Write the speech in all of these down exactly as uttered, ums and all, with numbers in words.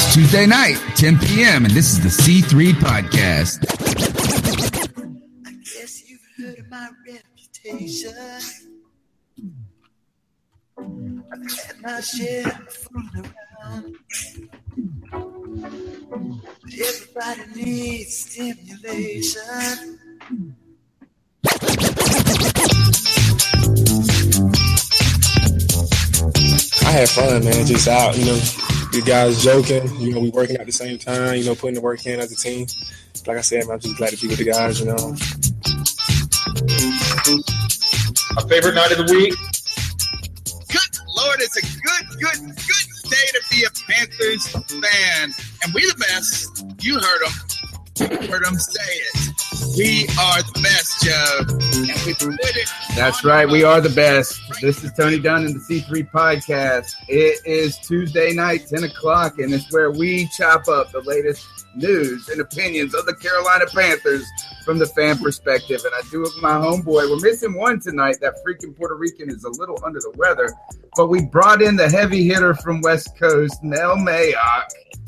Tuesday night, ten p.m., and this is the C three Podcast. I guess you've heard of my reputation. I've had my share of fun around. But everybody needs stimulation. I had fun, man. Just out, you know, you guys joking. You know, we working at the same time. You know, putting the work in as a team. Like I said, man, I'm just glad to be with the guys. You know, a favorite night of the week. Good Lord, it's a good, good, good day to be a Panthers fan, and we the best. You heard them. You heard them say it. We are the best, Joe. And we put it. That's right. We are the best. This is Tony Dunn and the C three Podcast. It is Tuesday night, ten o'clock, and it's where we chop up the latest news and opinions of the Carolina Panthers from the fan perspective. And I do it with my homeboy. We're missing one tonight. That freaking Puerto Rican is a little under the weather. But we brought in the heavy hitter from West Coast, Mel Mayock.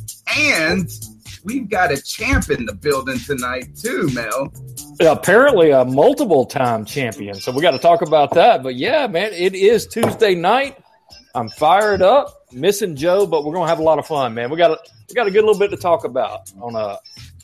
And we've got a champ in the building tonight, too, Mel. Apparently a multiple-time champion, so we got to talk about that. But, yeah, man, it is Tuesday night. I'm fired up, missing Joe, but we're going to have a lot of fun, man. We got a, we got a good little bit to talk about on a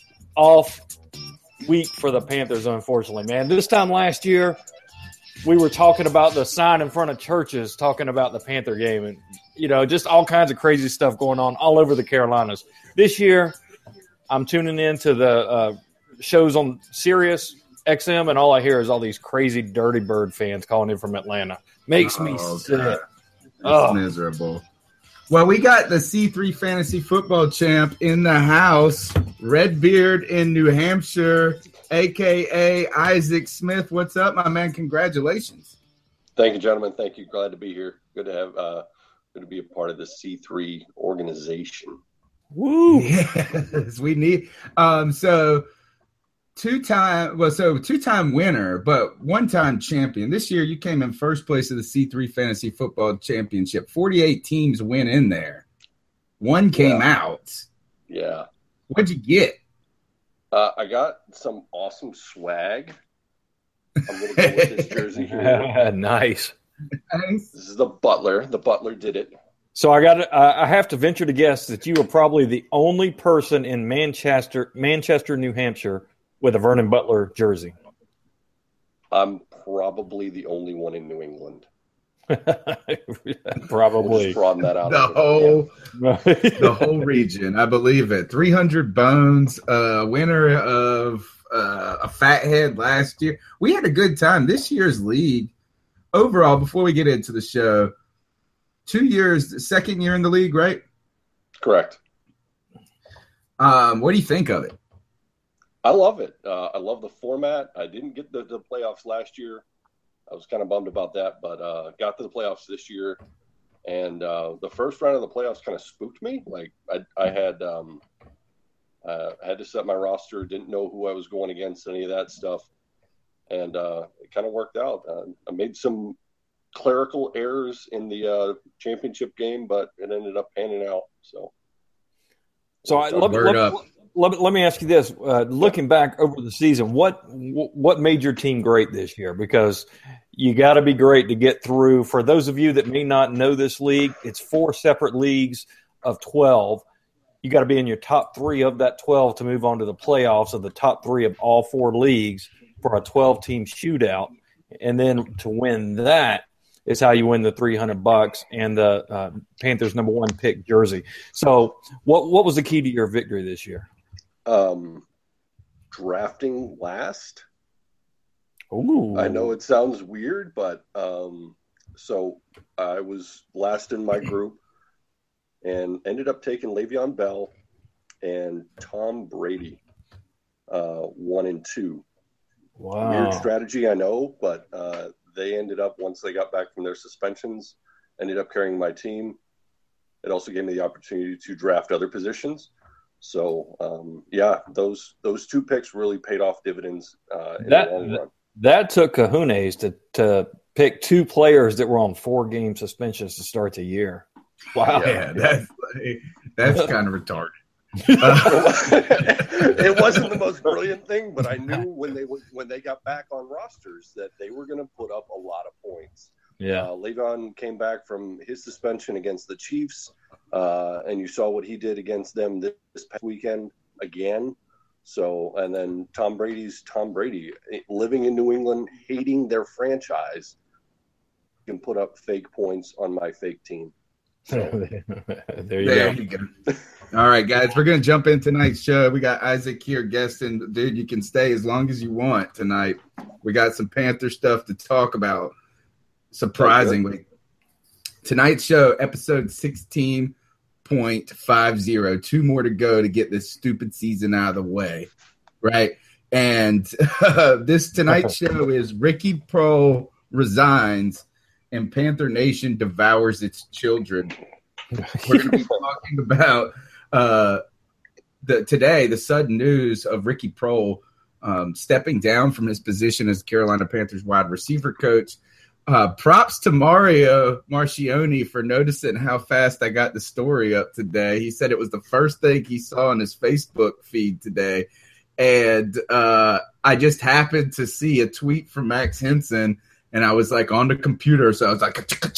off week for the Panthers, unfortunately, man. This time last year, we were talking about the sign in front of churches, talking about the Panther game, and, you know, just all kinds of crazy stuff going on all over the Carolinas. This year, I'm tuning into the uh, shows on Sirius X M, and all I hear is all these crazy Dirty Bird fans calling in from Atlanta. Makes me oh, sick. God. It's oh. miserable. Well, we got the C three Fantasy Football champ in the house, Redbeard in New Hampshire, a k a. Isaac Smith. What's up, my man? Congratulations. Thank you, gentlemen. Thank you. Glad to be here. Good to have uh, good to be a part of the C three organization. Woo! Yes, we need. Um, so two-time, well, so two-time winner, but one-time champion. This year, you came in first place of the C three Fantasy Football Championship. forty-eight teams went in there. One came yeah. out. Yeah. What'd you get? Uh, I got some awesome swag. I'm going to go with this jersey here. Nice. Nice. This is the Butler. The Butler did it. So I got. I have to venture to guess that you are probably the only person in Manchester, Manchester, New Hampshire, with a Vernon Butler jersey. I'm probably the only one in New England. Probably. We'll just broaden that out. The whole, yeah. the whole region. I believe it. three hundred bones. Uh, winner of uh, a fathead last year. We had a good time. This year's league overall. Before we get into the show. Two years, second year in the league, right? Correct. Um, what do you think of it? I love it. Uh, I love the format. I didn't get the, the playoffs last year. I was kind of bummed about that, but uh, got to the playoffs this year. And uh, the first round of the playoffs kind of spooked me. Like I, I had um, uh, had to set my roster, didn't know who I was going against, any of that stuff. And uh, it kind of worked out. Uh, I made some clerical errors in the uh, championship game, but it ended up panning out. So, so I, let, let, let, let me ask you this: uh, looking back over the season, what what made your team great this year? Because you got to be great to get through. For those of you that may not know this league, it's four separate leagues of twelve. You got to be in your top three of that twelve to move on to the playoffs of the top three of all four leagues for a twelve-team shootout, and then to win that is how you win the three hundred bucks and the uh, Panthers number one pick jersey. So what what was the key to your victory this year? Um, drafting last. Ooh. I know it sounds weird, but um, so I was last in my group and ended up taking Le'Veon Bell and Tom Brady, uh, one and two. Wow. Weird strategy, I know, but uh, they ended up, once they got back from their suspensions, ended up carrying my team. It also gave me the opportunity to draft other positions. So, um, yeah, those those two picks really paid off dividends uh, in that, the long run. That took cojones to, to pick two players that were on four-game suspensions to start the year. Wow. Yeah, that's, That's kind of retarded. It wasn't the most brilliant thing, but I knew when they when they got back on rosters that they were going to put up a lot of points. Yeah, uh, Le'Veon came back from his suspension against the Chiefs, uh, and you saw what he did against them this, this past weekend again. So, and then Tom Brady's Tom Brady, living in New England, hating their franchise, can put up fake points on my fake team. So. there you there go. You go. All right, guys, we're going to jump in tonight's show. We got Isaac here guesting. Dude, you can stay as long as you want tonight. We got some Panther stuff to talk about, surprisingly. Tonight's show, episode sixteen point five oh. Two more to go to get this stupid season out of the way, right? And uh, this tonight's show is Ricky Proehl resigns and Panther Nation devours its children. We're going to be talking about uh, the today the sudden news of Ricky Proehl um, stepping down from his position as Carolina Panthers wide receiver coach. Uh, props to Mario Marchioni for noticing how fast I got the story up today. He said it was the first thing he saw on his Facebook feed today. And uh, I just happened to see a tweet from Max Henson, and I was like on the computer. So I was like,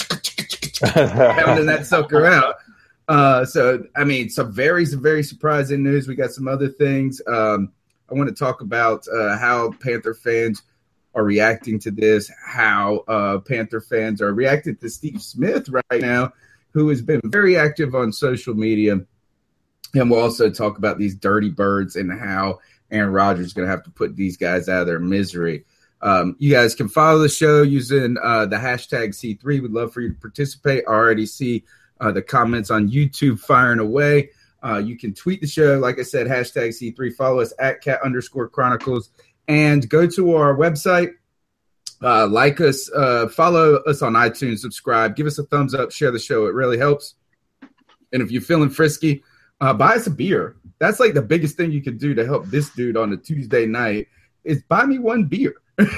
pounding that sucker out. Uh, so, I mean, some very, some very surprising news. We got some other things. Um, I want to talk about uh, how Panther fans are reacting to this, how uh, Panther fans are reacting to Steve Smith right now, who has been very active on social media. And we'll also talk about these dirty birds and how Aaron Rodgers is going to have to put these guys out of their misery. Um, you guys can follow the show using uh, the hashtag C three. We'd love for you to participate. I already see uh, the comments on YouTube firing away. Uh, you can tweet the show. Like I said, hashtag C three. Follow us at cat underscore chronicles. And go to our website, uh, like us, uh, follow us on iTunes, subscribe, give us a thumbs up, share the show. It really helps. And if you're feeling frisky, uh, buy us a beer. That's like the biggest thing you can do to help this dude on a Tuesday night is buy me one beer.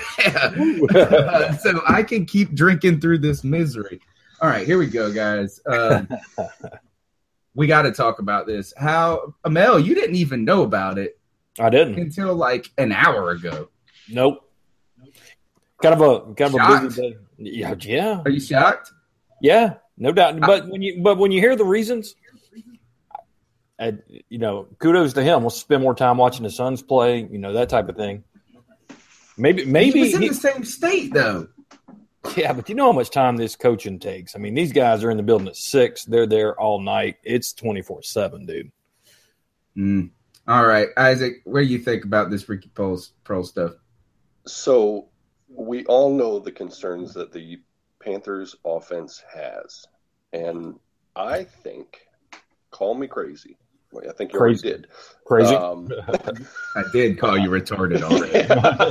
uh, so I can keep drinking through this misery. All right, here we go, guys. Um, we got to talk about this. How, Amel, you didn't even know about it. I didn't until like an hour ago. Nope. Kind of a kind of shocked? a busy day. Yeah, yeah. Are you shocked? Yeah, no doubt. But I, when you but when you hear the reasons, I, you know, kudos to him. We'll spend more time watching the Suns play. You know, that type of thing. Maybe maybe he was in he, the same state though. Yeah, but you know how much time this coaching takes. I mean, these guys are in the building at six. They're there all night. It's twenty-four seven, dude. Mm. All right, Isaac, what do you think about this Ricky Proehl stuff? So we all know the concerns that the Panthers offense has. And I think, call me crazy. I think you crazy. already did. Crazy? Um, I did call you retarded already.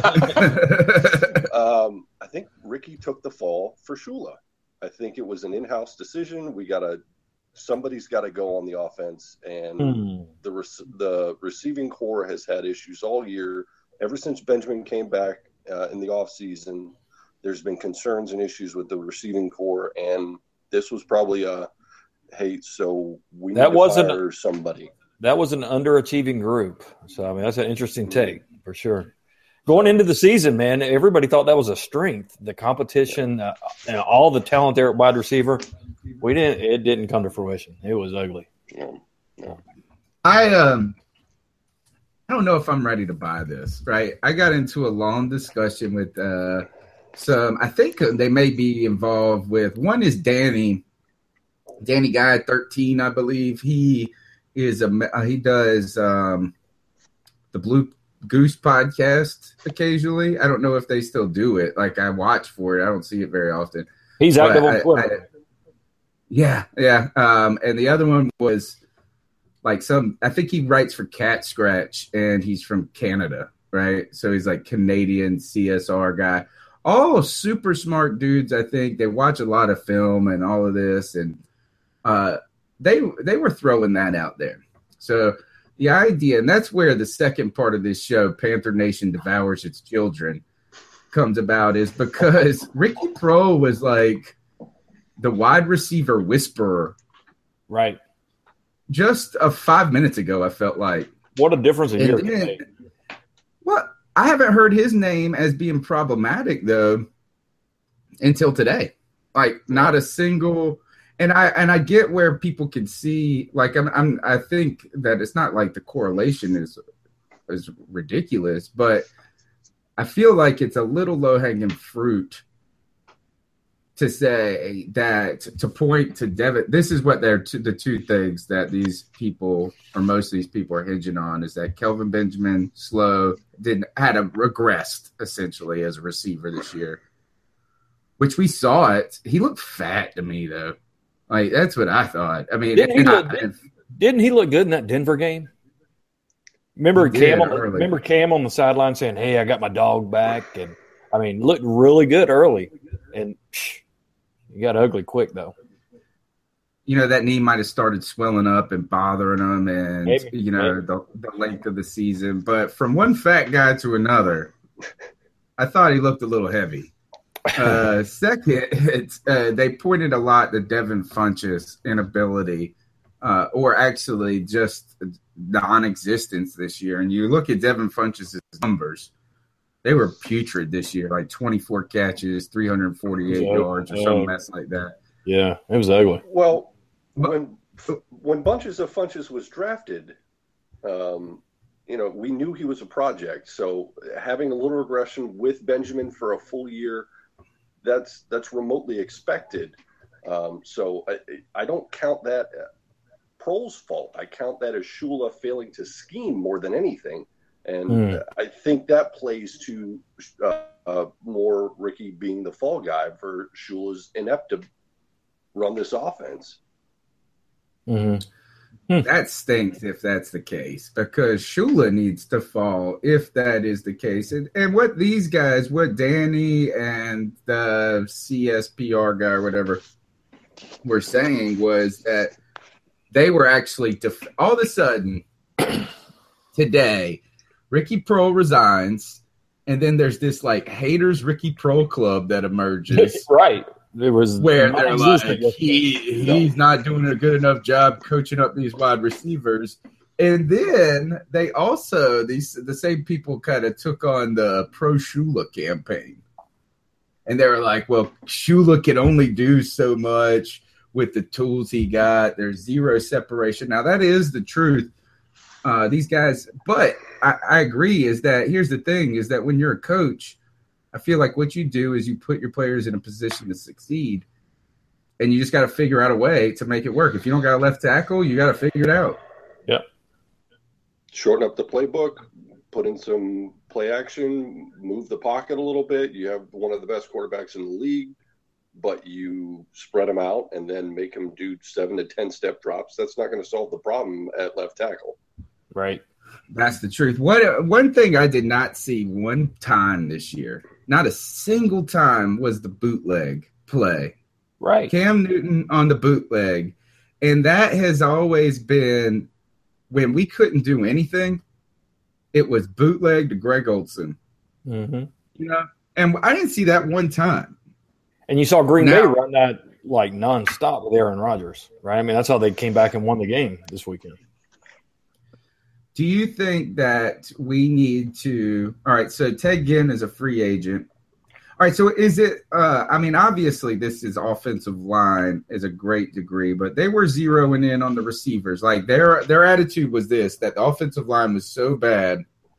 um, I think Ricky took the fall for Shula. I think it was an in-house decision. We got to Somebody's got to go on the offense, and hmm. the the receiving core has had issues all year. Ever since Benjamin came back uh, in the offseason, there's been concerns and issues with the receiving core, and this was probably a, hey, so we that need to wasn't hire somebody. That was an underachieving group. So, I mean, that's an interesting take for sure. Going into the season, man, everybody thought that was a strength. The competition, uh, and all the talent there at wide receiver, we didn't. It didn't come to fruition. It was ugly. Yeah. Yeah. I um, I don't know if I'm ready to buy this. Right, I got into a long discussion with uh, some. I think they may be involved with. One is Danny, Danny Guy thirteen, I believe. He is a he does um, the Blue Goose podcast occasionally. I don't know if they still do it. Like I watch for it. I don't see it very often. He's active on I, Twitter. I, yeah, yeah. Um, and the other one was like some. I think he writes for Cat Scratch, and he's from Canada, right? So he's like Canadian C S R guy. All super smart dudes. I think they watch a lot of film and all of this, and uh, they they were throwing that out there. So. The idea, and that's where the second part of this show, Panther Nation Devours Its Children, comes about, is because Ricky Proehl was like the wide receiver whisperer. Right. just uh, five minutes ago, I felt like. What a difference a year And can then- make. Well, I haven't heard his name as being problematic though until today. Like not a single, and I and I get where people can see. Like I'm, I'm I think that it's not like the correlation is is ridiculous, but I feel like it's a little low hanging fruit to say that to point to Devin. This is what they're two, the two things that these people or most of these people are hinging on is that Kelvin Benjamin slow didn't had a regressed essentially as a receiver this year, which we saw it. He looked fat to me though. Like that's what I thought. I mean, Didn't he, and I- look, didn't, didn't he look good in that Denver game? Remember He did Cam? On the, early. remember Cam on the sideline saying, "Hey, I got my dog back," and I mean, looked really good early, and psh, he got ugly quick though. you know, that knee might have started swelling up and bothering him and, Maybe, you know, maybe. the, the length of the season. But from one fat guy to another, I thought he looked a little heavy. Uh, second, it's, uh, they pointed a lot to Devin Funchess' inability uh, or actually just non-existence this year. And you look at Devin Funchess' numbers, they were putrid this year, like twenty-four catches, three hundred forty-eight Yeah, yards or yeah. some mess like that. Yeah, it was ugly. Well, when when Bunches of Funches was drafted, um, you know, we knew he was a project. So having a little regression with Benjamin for a full year, that's that's remotely expected. Um, so I, I don't count that Prohl's fault. I count that as Shula failing to scheme more than anything. And Hmm. I think that plays to uh, uh, more Ricky being the fall guy for Shula's inept to run this offense. Mm-hmm. That stinks if that's the case, because Shula needs to fall if that is the case. And, and what these guys, what Danny and the C S P R guy or whatever were saying was that they were actually def- all of a sudden today, Ricky Prohl resigns, and then there's this like haters Ricky Prohl club that emerges. Right. There was Where they're like, non-existent. he, he's not doing a good enough job coaching up these wide receivers. And then they also, these the same people kind of took on the pro Shula campaign. And they were like, well, Shula can only do so much with the tools he got. There's zero separation. Now, that is the truth. Uh, these guys, but I, I agree is that here's the thing is that when you're a coach, I feel like what you do is you put your players in a position to succeed, and you just got to figure out a way to make it work. If you don't got a left tackle, you got to figure it out. Yeah. Shorten up the playbook, put in some play action, move the pocket a little bit. You have one of the best quarterbacks in the league, but you spread them out and then make them do seven to ten step drops. That's not going to solve the problem at left tackle. Right. That's the truth. One one thing I did not see one time this year, not a single time, was the bootleg play. Right. Cam Newton on the bootleg. And that has always been, when we couldn't do anything, it was bootleg to Greg Olson. Mm-hmm. You know? And I didn't see that one time. And you saw Green Now- Bay run that like nonstop with Aaron Rodgers, right? I mean, that's how they came back and won the game this weekend. Do you think that we need to – all right, so Ted Ginn is a free agent. All right, so is it uh, – I mean, obviously this is offensive line is a great degree, but they were zeroing in on the receivers. Like their their attitude was this, that the offensive line was so bad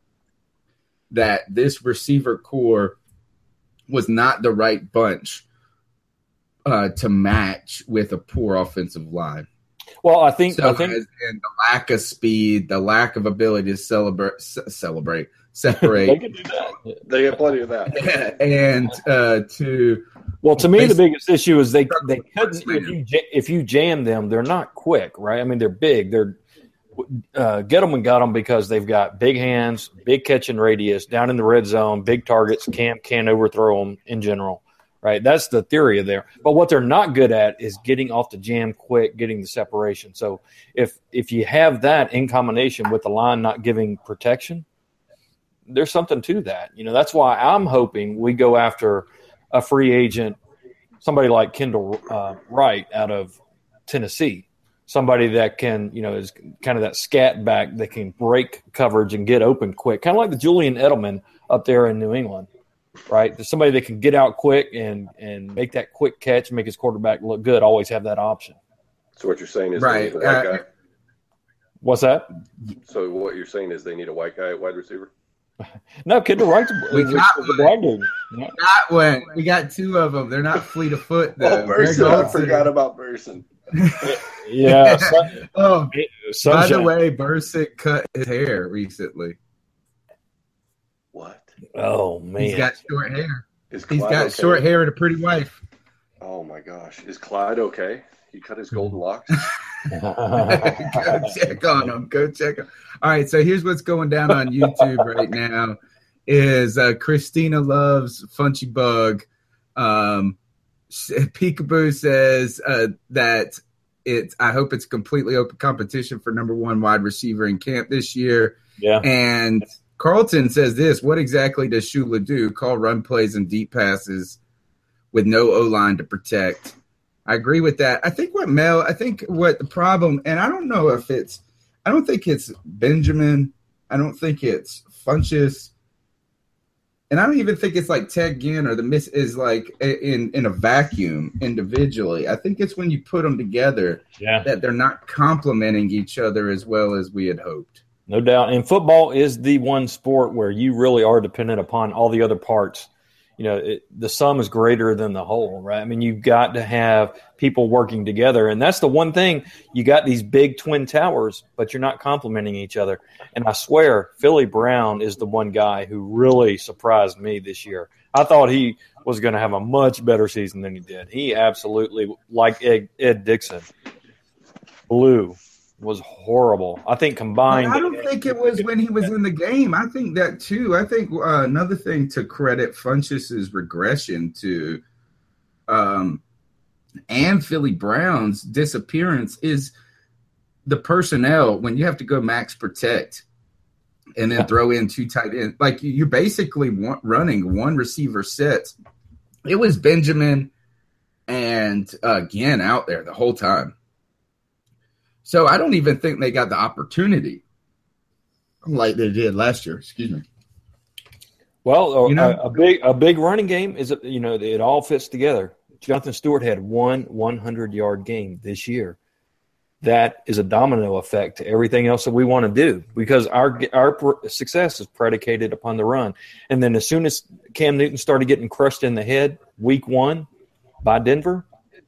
that this receiver core was not the right bunch uh, to match with a poor offensive line. Well, I think So, I think as, and the lack of speed, the lack of ability to celebrate, c- celebrate, they separate, can do that. They have plenty of that. and uh, to Well, to me, the Basically- biggest issue is they they couldn't Slam. if you ja- if you jam them, they're not quick, right? I mean, they're big. They're uh, get them and got them because they've got big hands, big catching radius, down in the red zone, big targets. Cam can't overthrow them in general, right? That's the theory of there. But what they're not good at is getting off the jam quick, getting the separation. So if if you have that in combination with the line not giving protection, there's something to that. You know, that's why I'm hoping we go after a free agent, somebody like Kendall uh, Wright out of Tennessee, somebody that can, you know, is kind of that scat back that can break coverage and get open quick, kind of like the Julian Edelman up there in New England, right? There's somebody that can get out quick and, and make that quick catch and make his quarterback look good. Always have that option. So what you're saying is Right. they need a white Uh, guy? What's that? So what you're saying is they need a white guy at wide receiver? No, Kendall Wright's a, We is got a black dude. Yeah. Got one. We got two of them. They're not fleet of foot, though. Oh, Burson. They're I gold forgot city. about Burson. Yeah. Sun, Oh, by the sunshine. way, Burson cut his hair recently. What? Oh, man. He's got short hair. Is He's Clyde got okay? short hair and a pretty wife. Oh, my gosh. Is Clyde okay? He cut his golden locks? Go check on him. Go check him. All right, so here's what's going down on YouTube right now is uh, Christina Loves Funchy Bug. Um, Peekaboo says uh, that it's. I hope it's completely open competition for number one wide receiver in camp this year. Yeah. And Carlton says this: what exactly does Shula do? Call run plays and deep passes with no O-line to protect. I agree with that. I think what Mel, I think what the problem, and I don't know if it's, I don't think it's Benjamin. I don't think it's Funchess. And I don't even think it's like Ted Ginn or the miss is like in, in a vacuum individually. I think it's when you put them together Yeah. that they're not complementing each other as well as we had hoped. No doubt. And football is the one sport where you really are dependent upon all the other parts. You know, it, the sum is greater than the whole, right? I mean, you've got to have people working together. And that's the one thing. You got these big twin towers, but you're not complementing each other. And I swear, Philly Brown is the one guy who really surprised me this year. I thought he was going to have a much better season than he did. He absolutely, like Ed, Ed Dixon, blew. Was horrible. I think combined. I don't think it was when he was in the game. I think that too. I think uh, another thing to credit Funchess's regression to, um, and Philly Brown's disappearance is the personnel. When you have to go max protect, and then throw in two tight ends, like you're basically one, running one receiver set. It was Benjamin and uh, Ginn out there the whole time. So I don't even think they got the opportunity like they did last year. Excuse me. Well, You know- a, a big a big running game is, you know, it all fits together. Jonathan Stewart had one hundred-yard game this year. That is a domino effect to everything else that we want to do because our our success is predicated upon the run. And then as soon as Cam Newton started getting crushed in the head week one by Denver,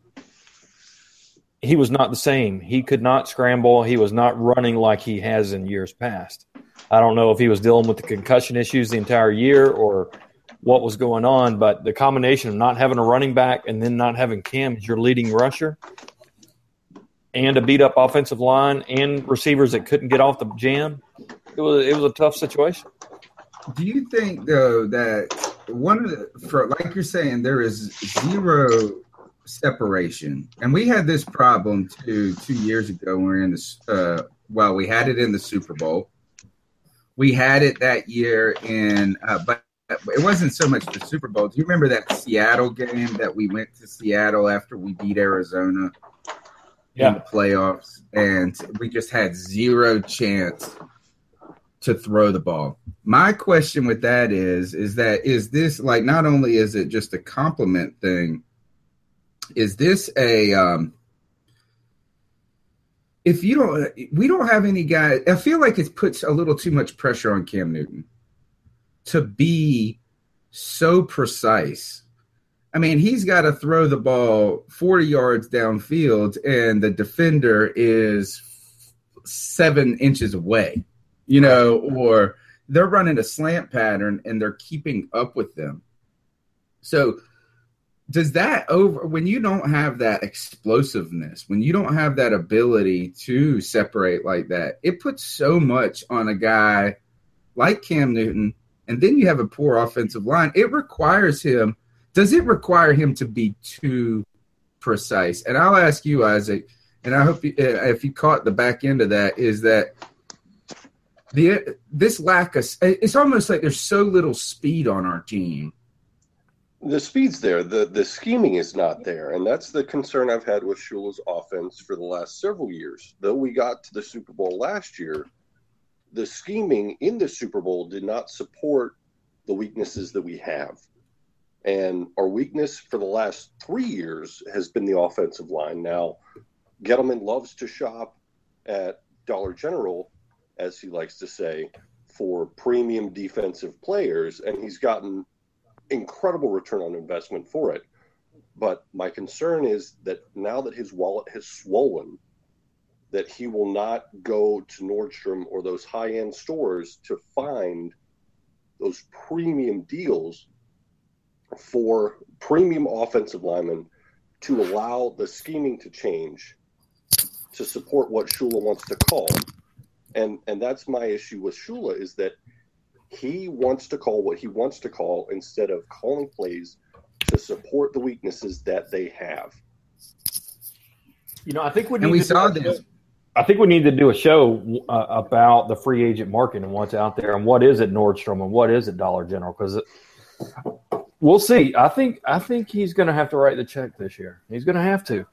he was not the same. He could not scramble. He was not running like he has in years past. I don't know if he was dealing with the concussion issues the entire year or what was going on, but the combination of not having a running back and then not having Cam as your leading rusher and a beat-up offensive line and receivers that couldn't get off the jam, it was it was a tough situation. Do you think though that one of the for like you're saying there is zero separation, and we had this problem two two years ago when we were in this. Uh, well, we had it in the Super Bowl. We had it that year in, uh, but it wasn't so much the Super Bowl. Do you remember that Seattle game that we went to Seattle after we beat Arizona Yeah. in the playoffs, and we just had zero chance to throw the ball? My question with that is, is that is this like not only is it just a compliment thing? Is this a um, if you don't we don't have any guys, I feel like it puts a little too much pressure on Cam Newton to be so precise. I mean, he's got to throw the ball forty yards downfield and the defender is seven inches away, you know, or they're running a slant pattern and they're keeping up with them. So does that over when you don't have that explosiveness, when you don't have that ability to separate like that, it puts so much on a guy like Cam Newton, and then you have a poor offensive line. It requires him. Does it require him to be too precise? And I'll ask you, Isaac, and I hope you, if you caught the back end of that, is that the this lack of – it's almost like there's so little speed on our team The speed's there. The the scheming is not there. And that's the concern I've had with Shula's offense for the last several years. Though we got to the Super Bowl last year, the scheming in the Super Bowl did not support the weaknesses that we have. And our weakness for the last three years has been the offensive line. Now, Gettleman loves to shop at Dollar General, as he likes to say, for premium defensive players, and he's gotten incredible return on investment for it. But my concern is that now that his wallet has swollen, that he will not go to Nordstrom or those high-end stores to find those premium deals for premium offensive linemen to allow the scheming to change to support what Shula wants to call. And and that's my issue with Shula, is that he wants to call what he wants to call instead of calling plays to support the weaknesses that they have. You know, I think we need And we to saw do, this. I think we need to do a show uh, about the free agent market and what's out there and what is at Nordstrom and what is at Dollar General, because we'll see. I think I think he's going to have to write the check this year. He's going to have to.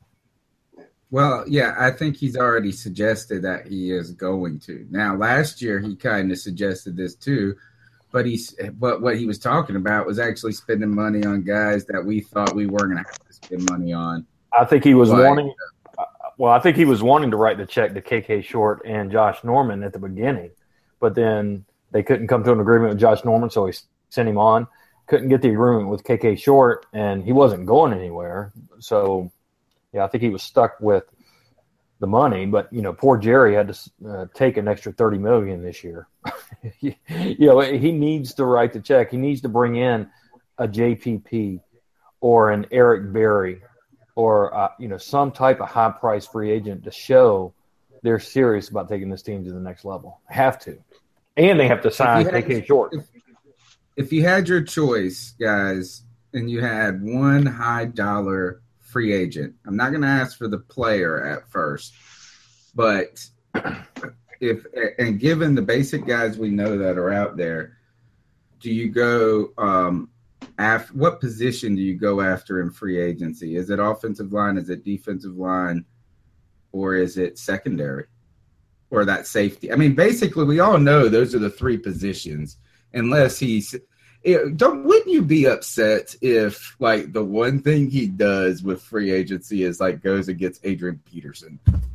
Well, yeah, I think he's already suggested that he is going to. Now, last year he kind of suggested this too, but he's but what he was talking about was actually spending money on guys that we thought we weren't going to have to spend money on. I think he was But- wanting. Well, I think he was wanting to write the check to K K Short and Josh Norman at the beginning, but then they couldn't come to an agreement with Josh Norman, so he sent him on. Couldn't get the agreement with K K Short, and he wasn't going anywhere. So, yeah, I think he was stuck with the money. But you know, poor Jerry had to uh, take an extra thirty million dollars this year. you know, he needs to write the check. He needs to bring in a J P P or an Eric Berry, or uh, you know, some type of high-priced free agent to show they're serious about taking this team to the next level. Have to, and they have to sign If you K had- K Short. If, if you had your choice, guys, and you had one high-dollar free agent, I'm not going to ask for the player at first, but if and given the basic guys we know that are out there, do you go um, after what position do you go after in free agency? Is it offensive line? Is it defensive line? Or is it secondary? Or that safety? I mean, basically, we all know those are the three positions. Unless he's, it, don't wouldn't you be upset if like the one thing he does with free agency is like goes and gets Adrian Peterson?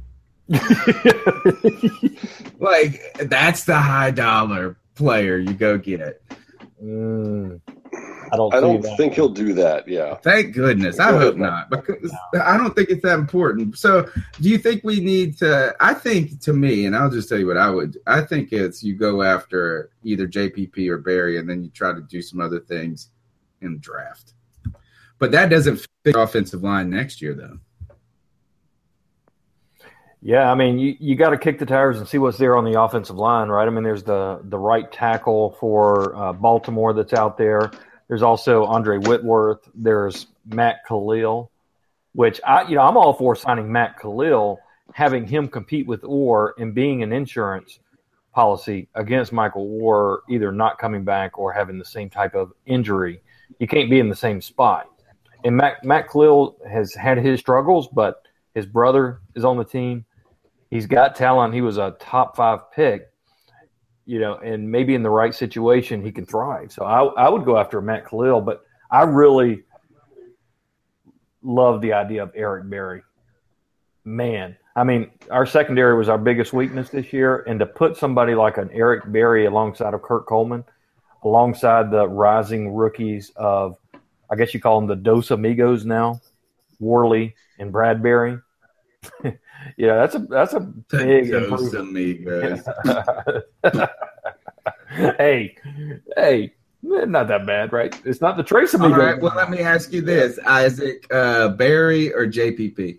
Like that's the high dollar player you go get. Mm, I don't. I see don't that. think he'll do that. Yeah. Thank goodness. I hope not, because I don't think it's that important. So, do you think we need to? I think, to me, and I'll just tell you what I would. I think it's you go after either J P P or Barry, and then you try to do some other things in the draft. But that doesn't fit the offensive line next year, though. Yeah, I mean, you, you got to kick the tires and see what's there on the offensive line, right? I mean, there's the the right tackle for uh, Baltimore that's out there. There's also Andre Whitworth. There's Matt Khalil, which I, you know, I'm all for signing Matt Khalil, having him compete with Orr and being an insurance policy against Michael Orr, either not coming back or having the same type of injury. You can't be in the same spot. And Matt, Matt Khalil has had his struggles, but his brother is on the team. He's got talent. He was a top five pick, you know, and maybe in the right situation he can thrive. So I, I would go after Matt Khalil, but I really love the idea of Eric Berry. Man, I mean, our secondary was our biggest weakness this year, and to put somebody like an Eric Berry alongside of Kurt Coleman, alongside the rising rookies of, I guess you call them the Dos Amigos now, Worley and Bradbury. Yeah, that's a that's a big Those improvement. amigos. hey, hey, not that bad, right? It's not the Trace All Amigos. right. Well, let me ask you this: Isaac, uh, Barry, or J P P?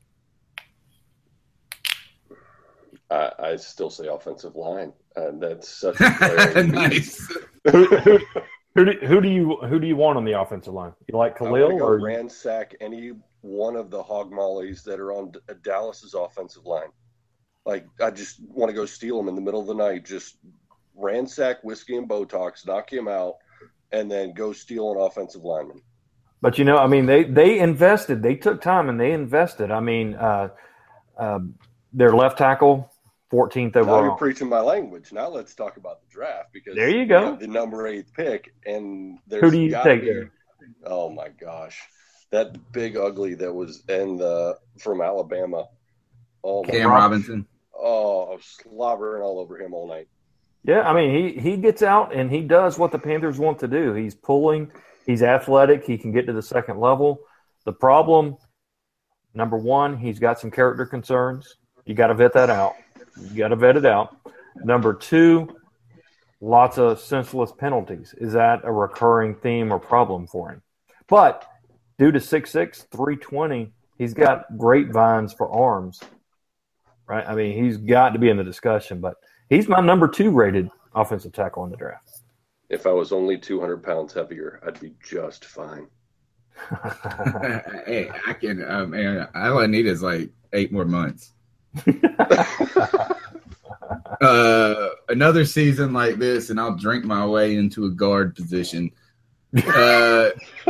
I, I still say offensive line. And that's such a player. Nice. who, who, who, do, who do you who do you want on the offensive line? You like I'm Khalil gonna go or ransack any one of the hog mollies that are on D- Dallas's offensive line. Like, I just want to go steal them in the middle of the night. Just ransack Whiskey and Botox, knock him out, and then go steal an offensive lineman. But, you know, I mean, they, they invested. They took time and they invested. I mean, uh, uh, their left tackle, fourteenth overall. Now you're preaching my language. Now let's talk about the draft because there you go. The number eight pick, and there's who do you take be, there? Oh my gosh, that big ugly that was in the from Alabama. Oh, Cam my Robinson. Oh, I was slobbering all over him all night. Yeah, I mean, he he gets out and he does what the Panthers want to do. He's pulling. He's athletic. He can get to the second level. The problem, number one, he's got some character concerns. You got to vet that out. You got to vet it out. Number two, lots of senseless penalties. Is that a recurring theme or problem for him? But due to six six, three twenty, he's got grapevines for arms, right? I mean, he's got to be in the discussion, but he's my number two rated offensive tackle in the draft. If I was only two hundred pounds heavier, I'd be just fine. Hey, I can, um, man, all I need is like eight more months. uh, another season like this, and I'll drink my way into a guard position. Uh,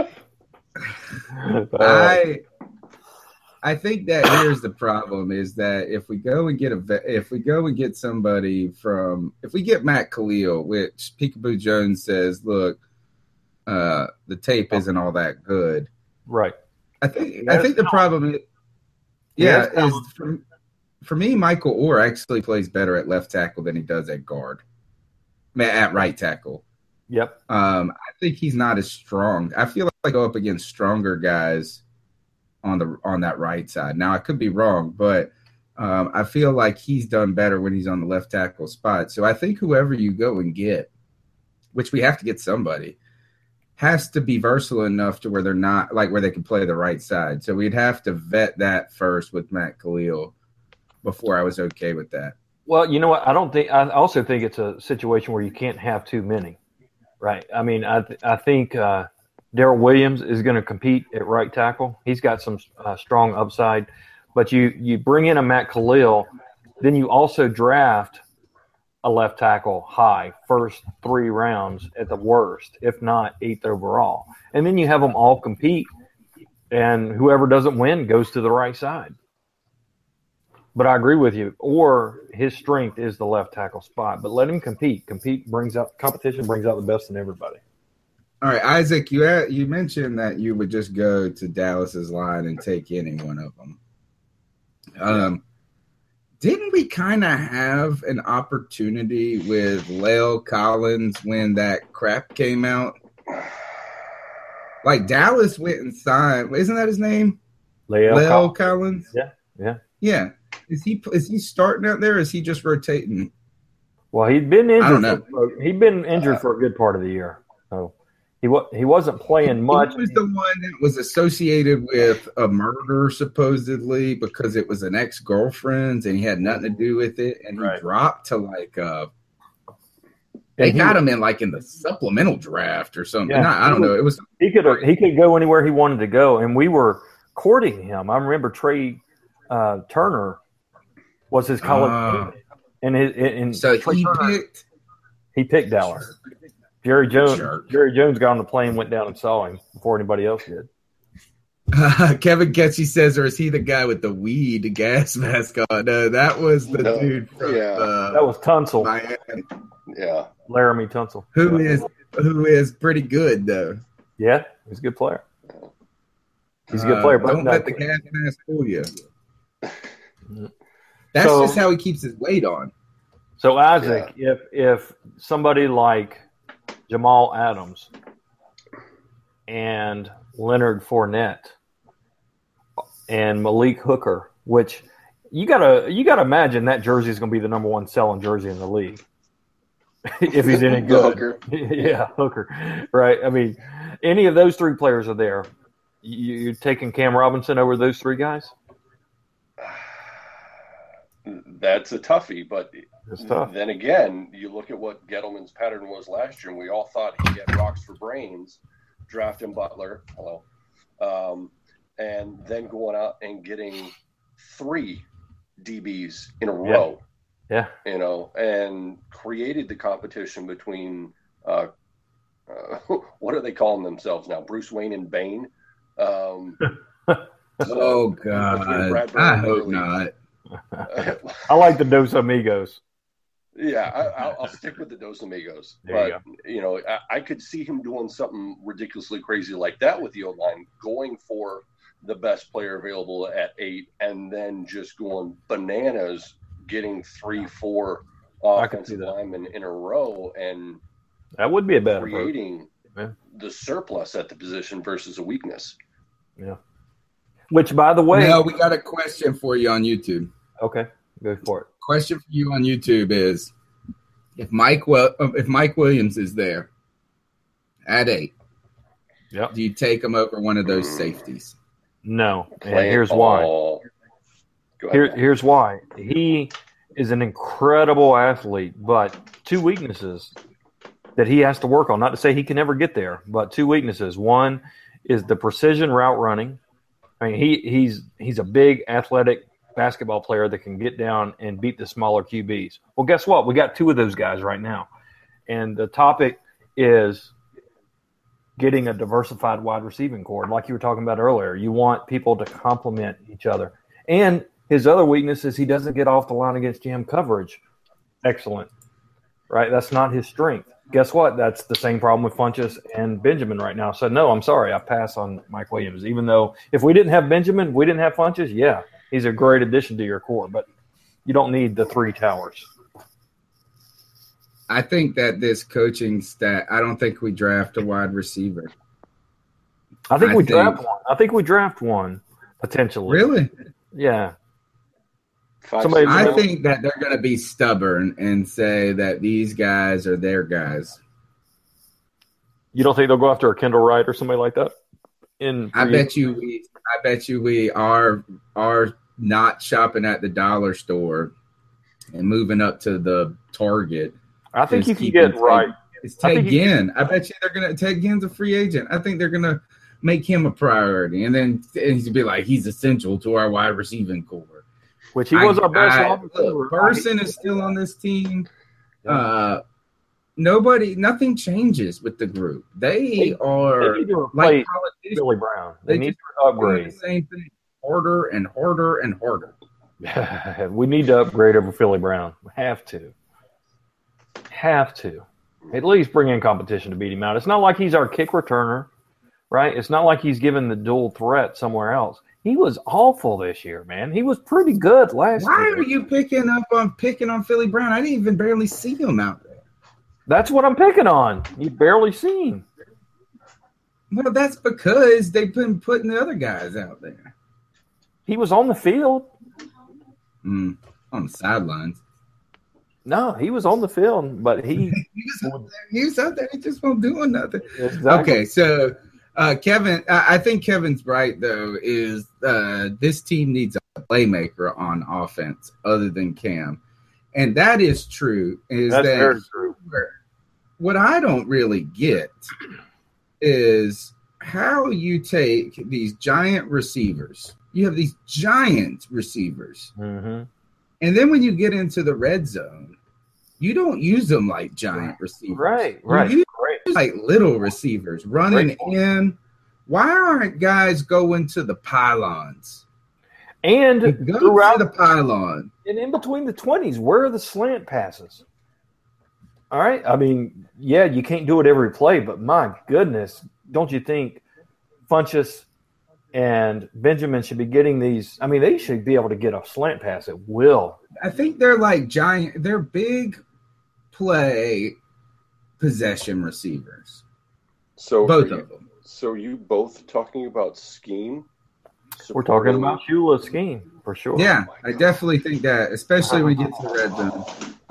I I think that here's the problem: is that if we go and get a if we go and get somebody from if we get Matt Khalil, which Peekaboo Jones says, look, uh, the tape isn't all that good, right? I think I think the problem is, yeah, is for, for me, Michael Orr actually plays better at left tackle than he does at guard, at right tackle. Yep. Um, I think he's not as strong. I feel like I go up against stronger guys on the on that right side. Now I could be wrong, but um, I feel like he's done better when he's on the left tackle spot. So I think whoever you go and get, which we have to get somebody, has to be versatile enough to where they're not like where they can play the right side. So we'd have to vet that first with Matt Khalil before I was okay with that. Well, you know what? I don't think. I also think it's a situation where you can't have too many, right? I mean, I th- I think. Uh, Darrell Williams is going to compete at right tackle. He's got some uh, strong upside. But you, you bring in a Matt Khalil, then you also draft a left tackle high, first three rounds at the worst, if not eighth overall. And then you have them all compete, and whoever doesn't win goes to the right side. But I agree with you. Or his strength is the left tackle spot. But let him compete. Compete brings out – competition brings out the best in everybody. All right, Isaac, you had, you mentioned that you would just go to Dallas's line and take any one of them. Um, didn't we kind of have an opportunity with La'el Collins when that crap came out? Like Dallas went and signed. Isn't that his name? La'el, La'el Collins. Collins. Yeah, yeah, yeah. Is he is he starting out there? Or is he just rotating? Well, he'd been injured. I don't know. For, he'd been injured uh, for a good part of the year. So. He wa- he wasn't playing much. He was the one that was associated with a murder, supposedly, because it was an ex-girlfriend's and he had nothing to do with it. And he right. dropped to like uh they he, got him in like in the supplemental draft or something. Yeah, I, I don't was, know. It was he could he could go anywhere he wanted to go, and we were courting him. I remember Trey uh, Turner was his college uh, team, and his and so Trey he Turner, picked he picked Dallas. Jerry Jones. Sure. Jerry Jones got on the plane, went down and saw him before anybody else did. Uh, Kevin Ketchy says, or is he the guy with the weed gas mask on? No, that was the no. dude from yeah. uh, that was Tunsil. Miami. Yeah, Who Laramie Tunsil, who is who is pretty good though. Yeah, he's a good player. He's a good player. Uh, don't let the gas mask fool you. That's so, just how he keeps his weight on. So Isaac, yeah. if if somebody like Jamal Adams and Leonard Fournette and Malik Hooker, which you gotta you gotta imagine that jersey is gonna be the number one selling jersey in the league if he's any good. Hooker. Yeah, Hooker. Right. I mean, any of those three players are there. You, you're taking Cam Robinson over those three guys? That's a toughie, but it's tough. Then again, you look at what Gettleman's pattern was last year, and we all thought he'd get rocks for brains, drafting Butler, hello, um, and then going out and getting three D Bs in a yeah. row. Yeah. You know, and created the competition between uh, uh, what are they calling themselves now? Bruce Wayne and Bane. Um, oh God, I hope really, not. I like the Dos Amigos. Yeah, I, I'll, I'll stick with the Dos Amigos. There but you, you know, I, I could see him doing something ridiculously crazy like that with the O line, going for the best player available at eight, and then just going bananas, getting three, four offensive linemen in a row, and that would be a bad creating yeah. the surplus at the position versus a weakness. Yeah. Which, by the way, no, we got a question for you on YouTube. Okay, go for it. Question for you on YouTube is: if Mike if Mike Williams is there at eight, yep. do you take him over one of those safeties? No, and here's why. Here, here's why. He is an incredible athlete, but two weaknesses that he has to work on. Not to say he can never get there, but two weaknesses. One is the precision route running. I mean, he he's he's a big athletic basketball player that can get down and beat the smaller Q Bs. Well, guess what? We got two of those guys right now. And the topic is getting a diversified wide receiving core. Like you were talking about earlier, you want people to complement each other. And his other weakness is he doesn't get off the line against jam coverage. Excellent. Right? That's not his strength. Guess what? That's the same problem with Funchess and Benjamin right now. So, no, I'm sorry. I pass on Mike Williams. Even though if we didn't have Benjamin, we didn't have Funchess, yeah, he's a great addition to your core. But you don't need the three towers. I think that this coaching staff, I don't think we draft a wide receiver. I think I we think, draft one. I think we draft one, potentially. Really? Yeah. Somebody I know. think that they're going to be stubborn and say that these guys are their guys. You don't think they'll go after a Kendall Wright or somebody like that? In I bet you we. I bet you we are are not shopping at the dollar store and moving up to the Target. I think you can get Ted, right. It's Ted Ginn. I bet you they're going to. Ted Ginn's a free agent. I think they're going to make him a priority, and then and he'd be like, he's essential to our wide receiving core. Which he was I, our best I, look, Burson is still on this team. Yeah. Uh, nobody, nothing changes with the group. They, they are they like Billy Brown. They, they need to upgrade. The same thing, harder and harder and harder. We need to upgrade over Philly Brown. We have to. Have to. At least bring in competition to beat him out. It's not like he's our kick returner, right? It's not like he's given the dual threat somewhere else. He was awful this year, man. He was pretty good last Why year. Why are you picking up on picking on Philly Brown? I didn't even barely see him out there. That's what I'm picking on. You barely seen. Well, that's because they've been putting the other guys out there. He was on the field. Mm, on the sidelines. No, he was on the field, but he he, was out there. he was out there. He just wasn't doing nothing. Exactly. Okay, so uh, Kevin, I, I think Kevin's right though. Is uh, this team needs a playmaker on offense other than Cam, and that is true. Is That's that very true. What I don't really get is how you take these giant receivers. You have these giant receivers. Mm-hmm. And then when you get into the red zone, you don't use them like giant receivers. Right, right. You use like little receivers running in. Why aren't guys going to the pylons? And go throughout to the pylon. And in between the twenties, where are the slant passes? All right. I mean, yeah, you can't do it every play, but my goodness, don't you think Funchess and Benjamin should be getting these? I mean, they should be able to get a slant pass at will. I think they're like giant. They're big play possession receivers. So both you, of them. So you both talking about scheme? We're talking about Shula's scheme for sure. Yeah, oh I definitely think that, especially when you get to the red zone.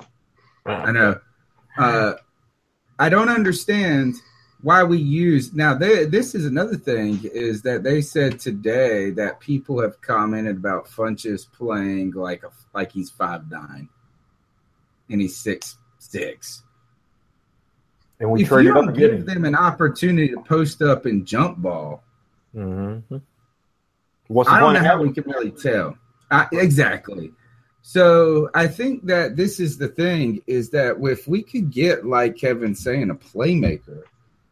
I know. Uh, I don't understand why we use now. They, this is another thing is that they said today that people have commented about Funchess playing like a like he's five nine and he's six six. And we if traded you don't up give again. them an opportunity to post up and jump ball, mm-hmm. What's the I don't point know how we can really tell. I, exactly. So I think that this is the thing is that if we could get, like Kevin's saying, a playmaker,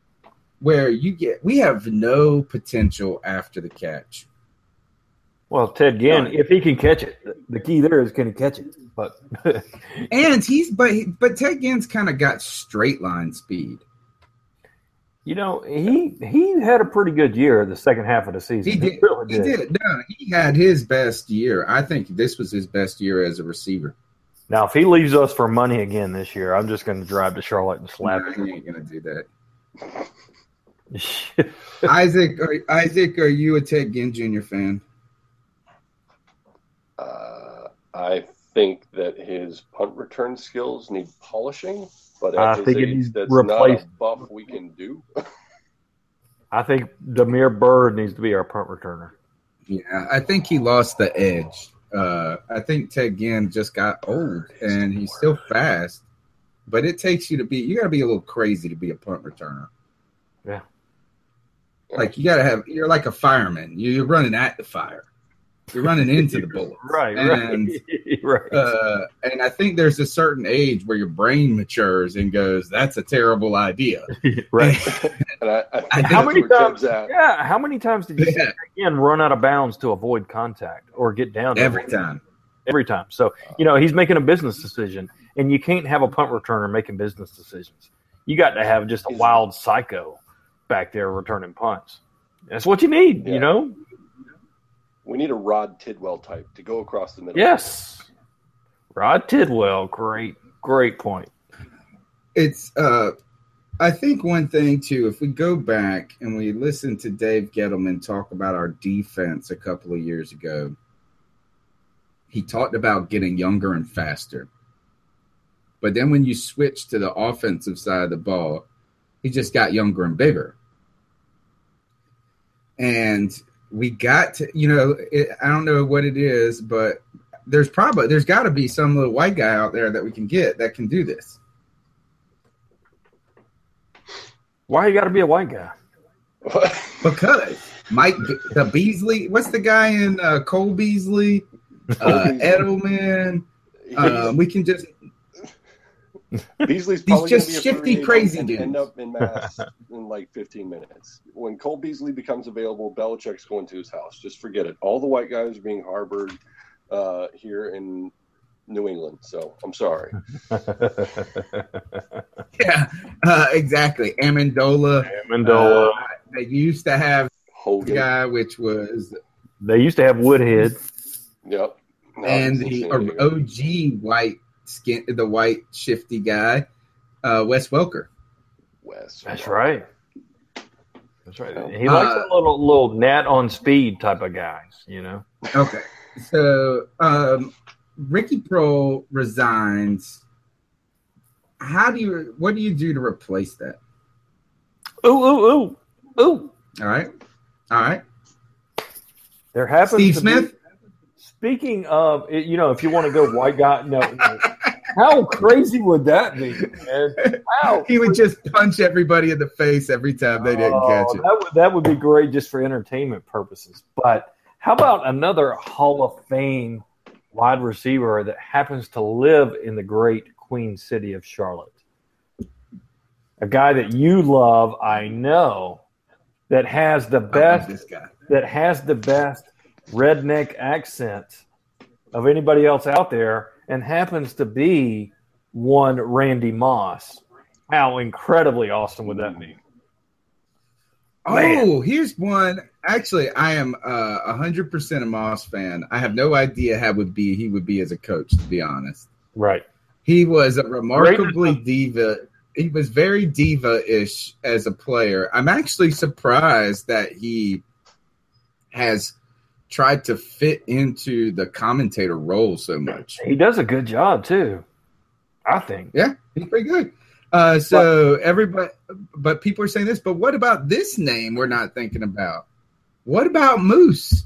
where you get we have no potential after the catch. Well, Ted Ginn, if he can catch it, the key there is can he catch it? But and he's but but Ted Ginn's kind of got straight line speed. You know, he he had a pretty good year the second half of the season. He did. He, really did. he did. No, he had his best year. I think this was his best year as a receiver. Now, if he leaves us for money again this year, I'm just going to drive to Charlotte and slap no, him. He ain't going to do that. Isaac, are, Isaac, are you a Ted Ginn Junior fan? Uh, I think that his punt return skills need polishing, but at I his think it age, needs that's replaced. not a buff we can do. I think Damiere Byrd needs to be our punt returner. Yeah, I think he lost the edge. Uh, I think Ted Ginn just got old, and he's still fast, but it takes you to be – you got to be a little crazy to be a punt returner. Yeah. Like you got to have – you're like a fireman. You're running at the fire. You're running into the bullets. Right, and, right. right. Uh, and I think there's a certain age where your brain matures and goes, that's a terrible idea. right. And I, I think how many times? At. Yeah. How many times did you yeah. see again run out of bounds to avoid contact or get down? Every time. Every time. So you know he's making a business decision, and you can't have a punt returner making business decisions. You got to have just a wild psycho back there returning punts. That's what you need. Yeah. You know. We need a Rod Tidwell type to go across the middle. Yes. Rod Tidwell. Great, great point. It's, uh, I think one thing, too, if we go back and we listen to Dave Gettleman talk about our defense a couple of years ago, he talked about getting younger and faster. But then when you switch to the offensive side of the ball, he just got younger and bigger. And we got to, you know, it, I don't know what it is, but there's probably, there's got to be some little white guy out there that we can get that can do this. Why you got to be a white guy? Because Mike, the Beasley, what's the guy in uh, Cole Beasley, uh, Edelman? Uh, we can just. Beasley's these just shifty, crazy and dudes end up in mass in like fifteen minutes. When Cole Beasley becomes available, Belichick's going to his house. Just forget it. All the white guys are being harbored uh, here in New England. So I'm sorry. yeah, uh, exactly. Amendola. Amendola. Uh, they used to have Hogan. a guy, which was. They used to have Woodhead. Yep. No, and the O G white. Skin, the white shifty guy, uh, Wes Welker. Wes. That's right. That's right. He likes uh, a little little gnat on speed type of guys, you know. Okay, so um, Ricky Proehl resigns. How do you? What do you do to replace that? Ooh, ooh, ooh, ooh. All right, all right. There happens Steve to Smith. Be, speaking of, you know, if you want to go white guy, no. no. How crazy would that be, man? How he would just punch everybody in the face every time they didn't oh, catch it. That would, that would be great just for entertainment purposes. But how about another Hall of Fame wide receiver that happens to live in the great Queen City of Charlotte? A guy that you love, I know, that has the best this guy. that has the best redneck accent of anybody else out there, and happens to be one Randy Moss. How incredibly awesome would that be? Oh, Man. Here's one. Actually, I am uh, one hundred percent a Moss fan. I have no idea how would be he would be as a coach, to be honest. Right. He was a remarkably diva. He was very diva-ish as a player. I'm actually surprised that he has tried to fit into the commentator role so much. He does a good job too, I think. Yeah, he's pretty good. Uh, so but, everybody, but people are saying this. But what about this name we're not thinking about? What about Moose?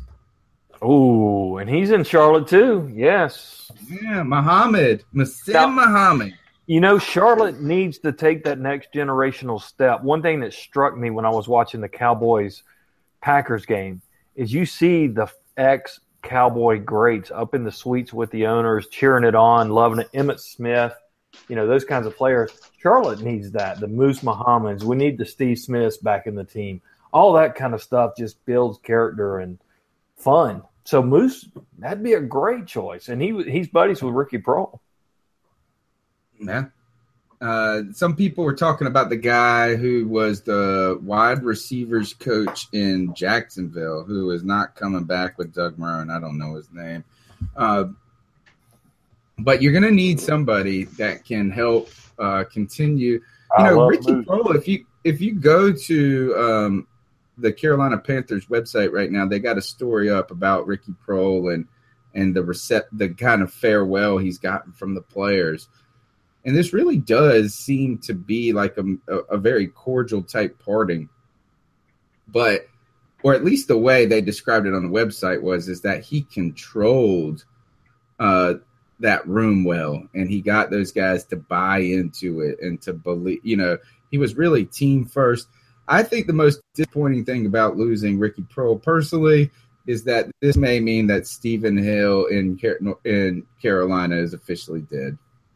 Oh, and he's in Charlotte too. Yes. Yeah, Muhammad, Masim Muhammad. You know, Charlotte needs to take that next generational step. One thing that struck me when I was watching the Cowboys-Packers game is you see the ex-Cowboy greats up in the suites with the owners, cheering it on, loving it. Emmitt Smith, you know, those kinds of players. Charlotte needs that. The Moose Muhammads. We need the Steve Smiths back in the team. All that kind of stuff just builds character and fun. So Moose, that'd be a great choice. And he he's buddies with Ricky Proehl. Yeah. Uh, some people were talking about the guy who was the wide receivers coach in Jacksonville, who is not coming back with Doug Marrone. I don't know his name. Uh, but you're going to need somebody that can help uh, continue. You I know, love Ricky Moose. Proehl, if you, if you go to um, the Carolina Panthers website right now, they got a story up about Ricky Proehl and, and the recept, the kind of farewell he's gotten from the players. And this really does seem to be like a, a, a very cordial type parting. But, or at least the way they described it on the website was, is that he controlled uh, that room well. And he got those guys to buy into it and to believe, you know, he was really team first. I think the most disappointing thing about losing Ricky Proehl personally is that this may mean that Stephen Hill in, in Carolina is officially dead.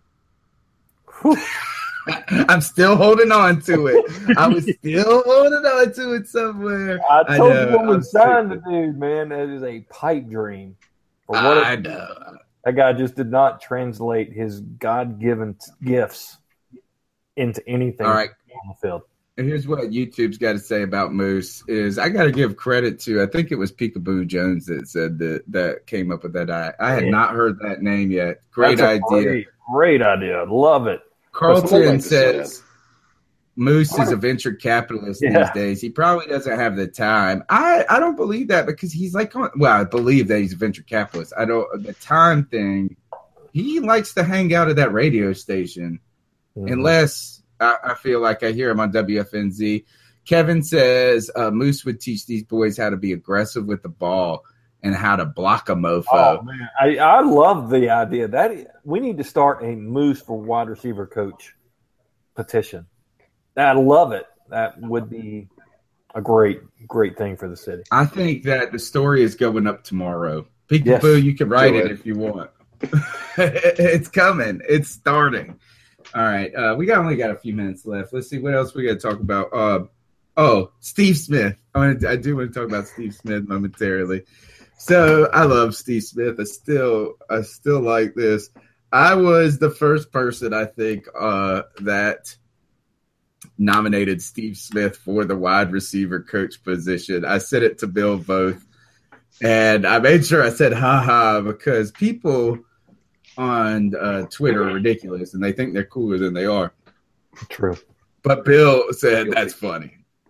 I'm still holding on to it. I was still holding on to it somewhere. I told I know, you when we I'm signed the sick. dude, man, that is a pipe dream. For what I it- know. That guy just did not translate his God-given gifts into anything All right. on the field. And here's what YouTube's got to say about Moose is I got to give credit to, I think it was Peekaboo Jones that said that, that came up with that. I, I had Yeah. not heard that name yet. Great That's a idea. Great, great idea. Love it. Someone Carlton like to say says Moose is a venture capitalist Yeah. these days. He probably doesn't have the time. I, I don't believe that because he's like, on, well, I believe that he's a venture capitalist. I don't, the time thing, he likes to hang out at that radio station Mhm. unless I, I feel like I hear him on W F N Z. Kevin says uh, Moose would teach these boys how to be aggressive with the ball and how to block a mofo. Oh man, I, I love the idea that we need to start a Moose for wide receiver coach petition. I love it. That would be a great, great thing for the city. I think that the story is going up tomorrow. Peekaboo, Yes. you can write Do it it. if you want. It's coming. It's starting. All right. Uh, we got only got a few minutes left. Let's see what else we got to talk about. Uh, oh, Steve Smith. I, want to, I do want to talk about Steve Smith momentarily. So I love Steve Smith. I still, I still like this. I was the first person I think uh, that nominated Steve Smith for the wide receiver coach position. I said it to Bill both, and I made sure I said "ha ha" because people on uh, Twitter are ridiculous and they think they're cooler than they are. True. But Bill said that's funny.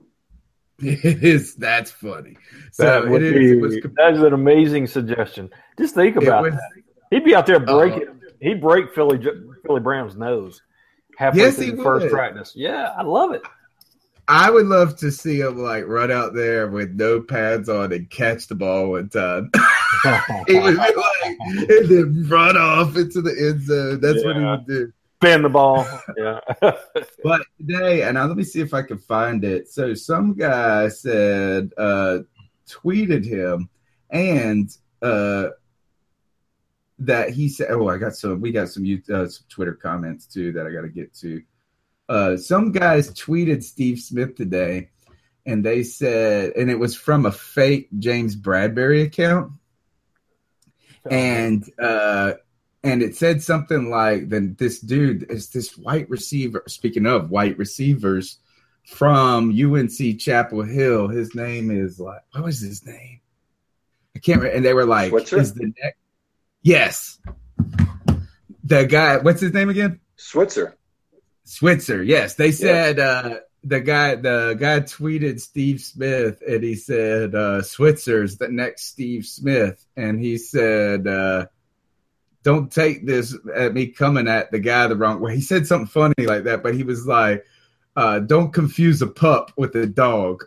It is. That's funny. So That would it be, is. It was, that's an amazing suggestion. Just think about was- that. He'd be out there breaking. Uh, he'd break Philly Philly Brown's nose halfway Yes, through he the first would. practice. Yeah, I love it. I would love to see him like run out there with no pads on and catch the ball one time. He would be like, and then run off into the end zone. That's what he Yeah. would do. Spin the ball. Yeah. But today, and now let me see if I can find it. So some guy said, uh, tweeted him, and uh, that he said, "Oh, I got some. We got some, uh, some Twitter comments too that I got to get to." Uh, some guys tweeted Steve Smith today, and they said, and it was from a fake James Bradbury account, and uh, and it said something like, "Then this dude is this white receiver." Speaking of white receivers from U N C Chapel Hill, his name is like, what was his name? I can't remember. And they were like, Switzer? "Is the next?" Yes, the guy. What's his name again? Switzer. Switzer, yes. They said uh, the guy the guy tweeted Steve Smith and he said uh, Switzer's the next Steve Smith. And he said, uh, don't take this at me coming at the guy the wrong way. He said something funny like that, but he was like, uh, don't confuse a pup with a dog.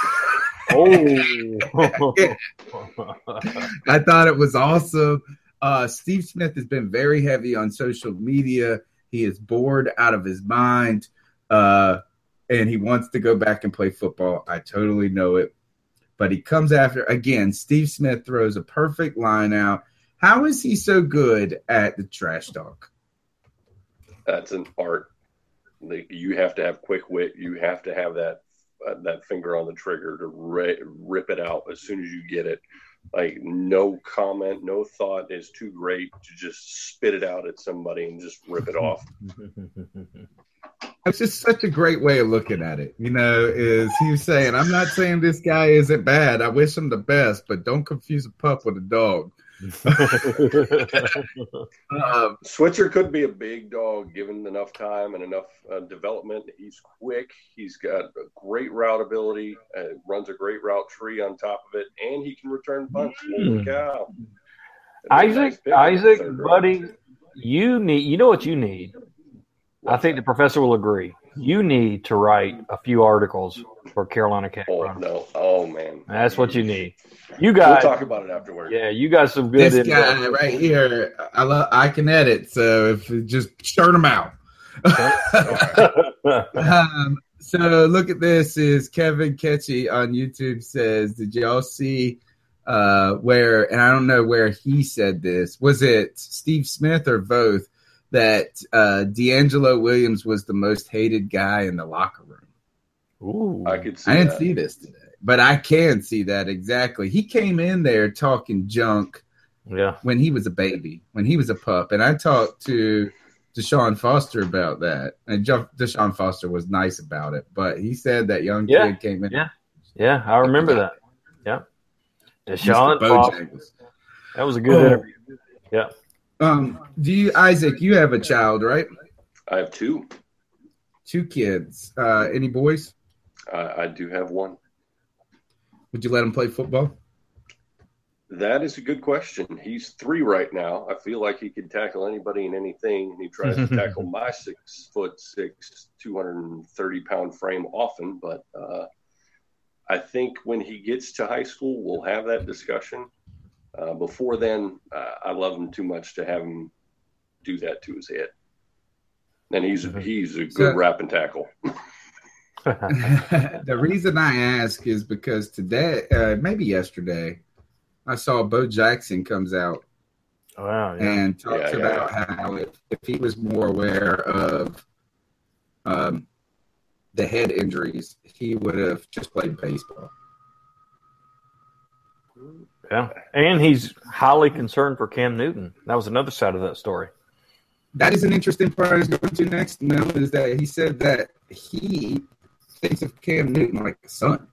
Oh. I thought it was awesome. Uh, Steve Smith has been very heavy on social media. He is bored out of his mind, uh, and he wants to go back and play football. I totally know it. But he comes after, again, Steve Smith throws a perfect line out. How is he so good at the trash talk? That's an art. Like, you have to have quick wit. You have to have that uh, that finger on the trigger to ri- rip it out as soon as you get it. Like, no comment, no thought is too great to just spit it out at somebody and just rip it off. It's just such a great way of looking at it. You know, is he was saying, I'm not saying this guy isn't bad. I wish him the best, but don't confuse a pup with a dog. um, Switzer could be a big dog given enough time and enough uh, development. He's quick. He's got a great route ability. Uh, runs a great route tree on top of it, and he can return punts. Mm. Holy cow! Isaac, nice Isaac, buddy, you need. You know what you need. I think the professor will agree. You need to write a few articles for Carolina Cat. Oh no! Oh man, that's what you need. You guys we'll talk about it afterwards. Yeah, you got some good. This guy info. Right here, I love. I can edit, so if just churn them out. um, so look at this. Is Kevin Ketchy on YouTube says, "Did y'all see uh, where?" And I don't know where he said this. Was it Steve Smith or both? That uh, D'Angelo Williams was the most hated guy in the locker room. Ooh, I could see I didn't that. see this today, but I can see that exactly. He came in there talking junk yeah. when he was a baby, when he was a pup. And I talked to Deshaun Foster about that. And Deshaun Foster was nice about it, but he said that young yeah. kid came in. Yeah, yeah, I remember that. Yeah. Deshaun Foster. That was a good oh. interview. Yeah. Um, do you, Isaac, you have a child, right? I have two. Two kids. Uh, any boys? Uh, I do have one. Would you let him play football? That is a good question. He's three right now. I feel like he could tackle anybody and anything. He tries to tackle my six foot six, two hundred thirty pound frame often, but uh, I think when he gets to high school, we'll have that discussion. Uh, before then, uh, I love him too much to have him do that to his head. And he's he's a good so, rap and tackle. The reason I ask is because today, uh, maybe yesterday, I saw Bo Jackson comes out oh, wow, yeah. and talks yeah, about yeah. how if, if he was more aware of um, the head injuries, he would have just played baseball. Yeah, and he's highly concerned for Cam Newton. That was another side of that story. That is an interesting part I was going to next, Mel, is that he said that he thinks of Cam Newton like a son.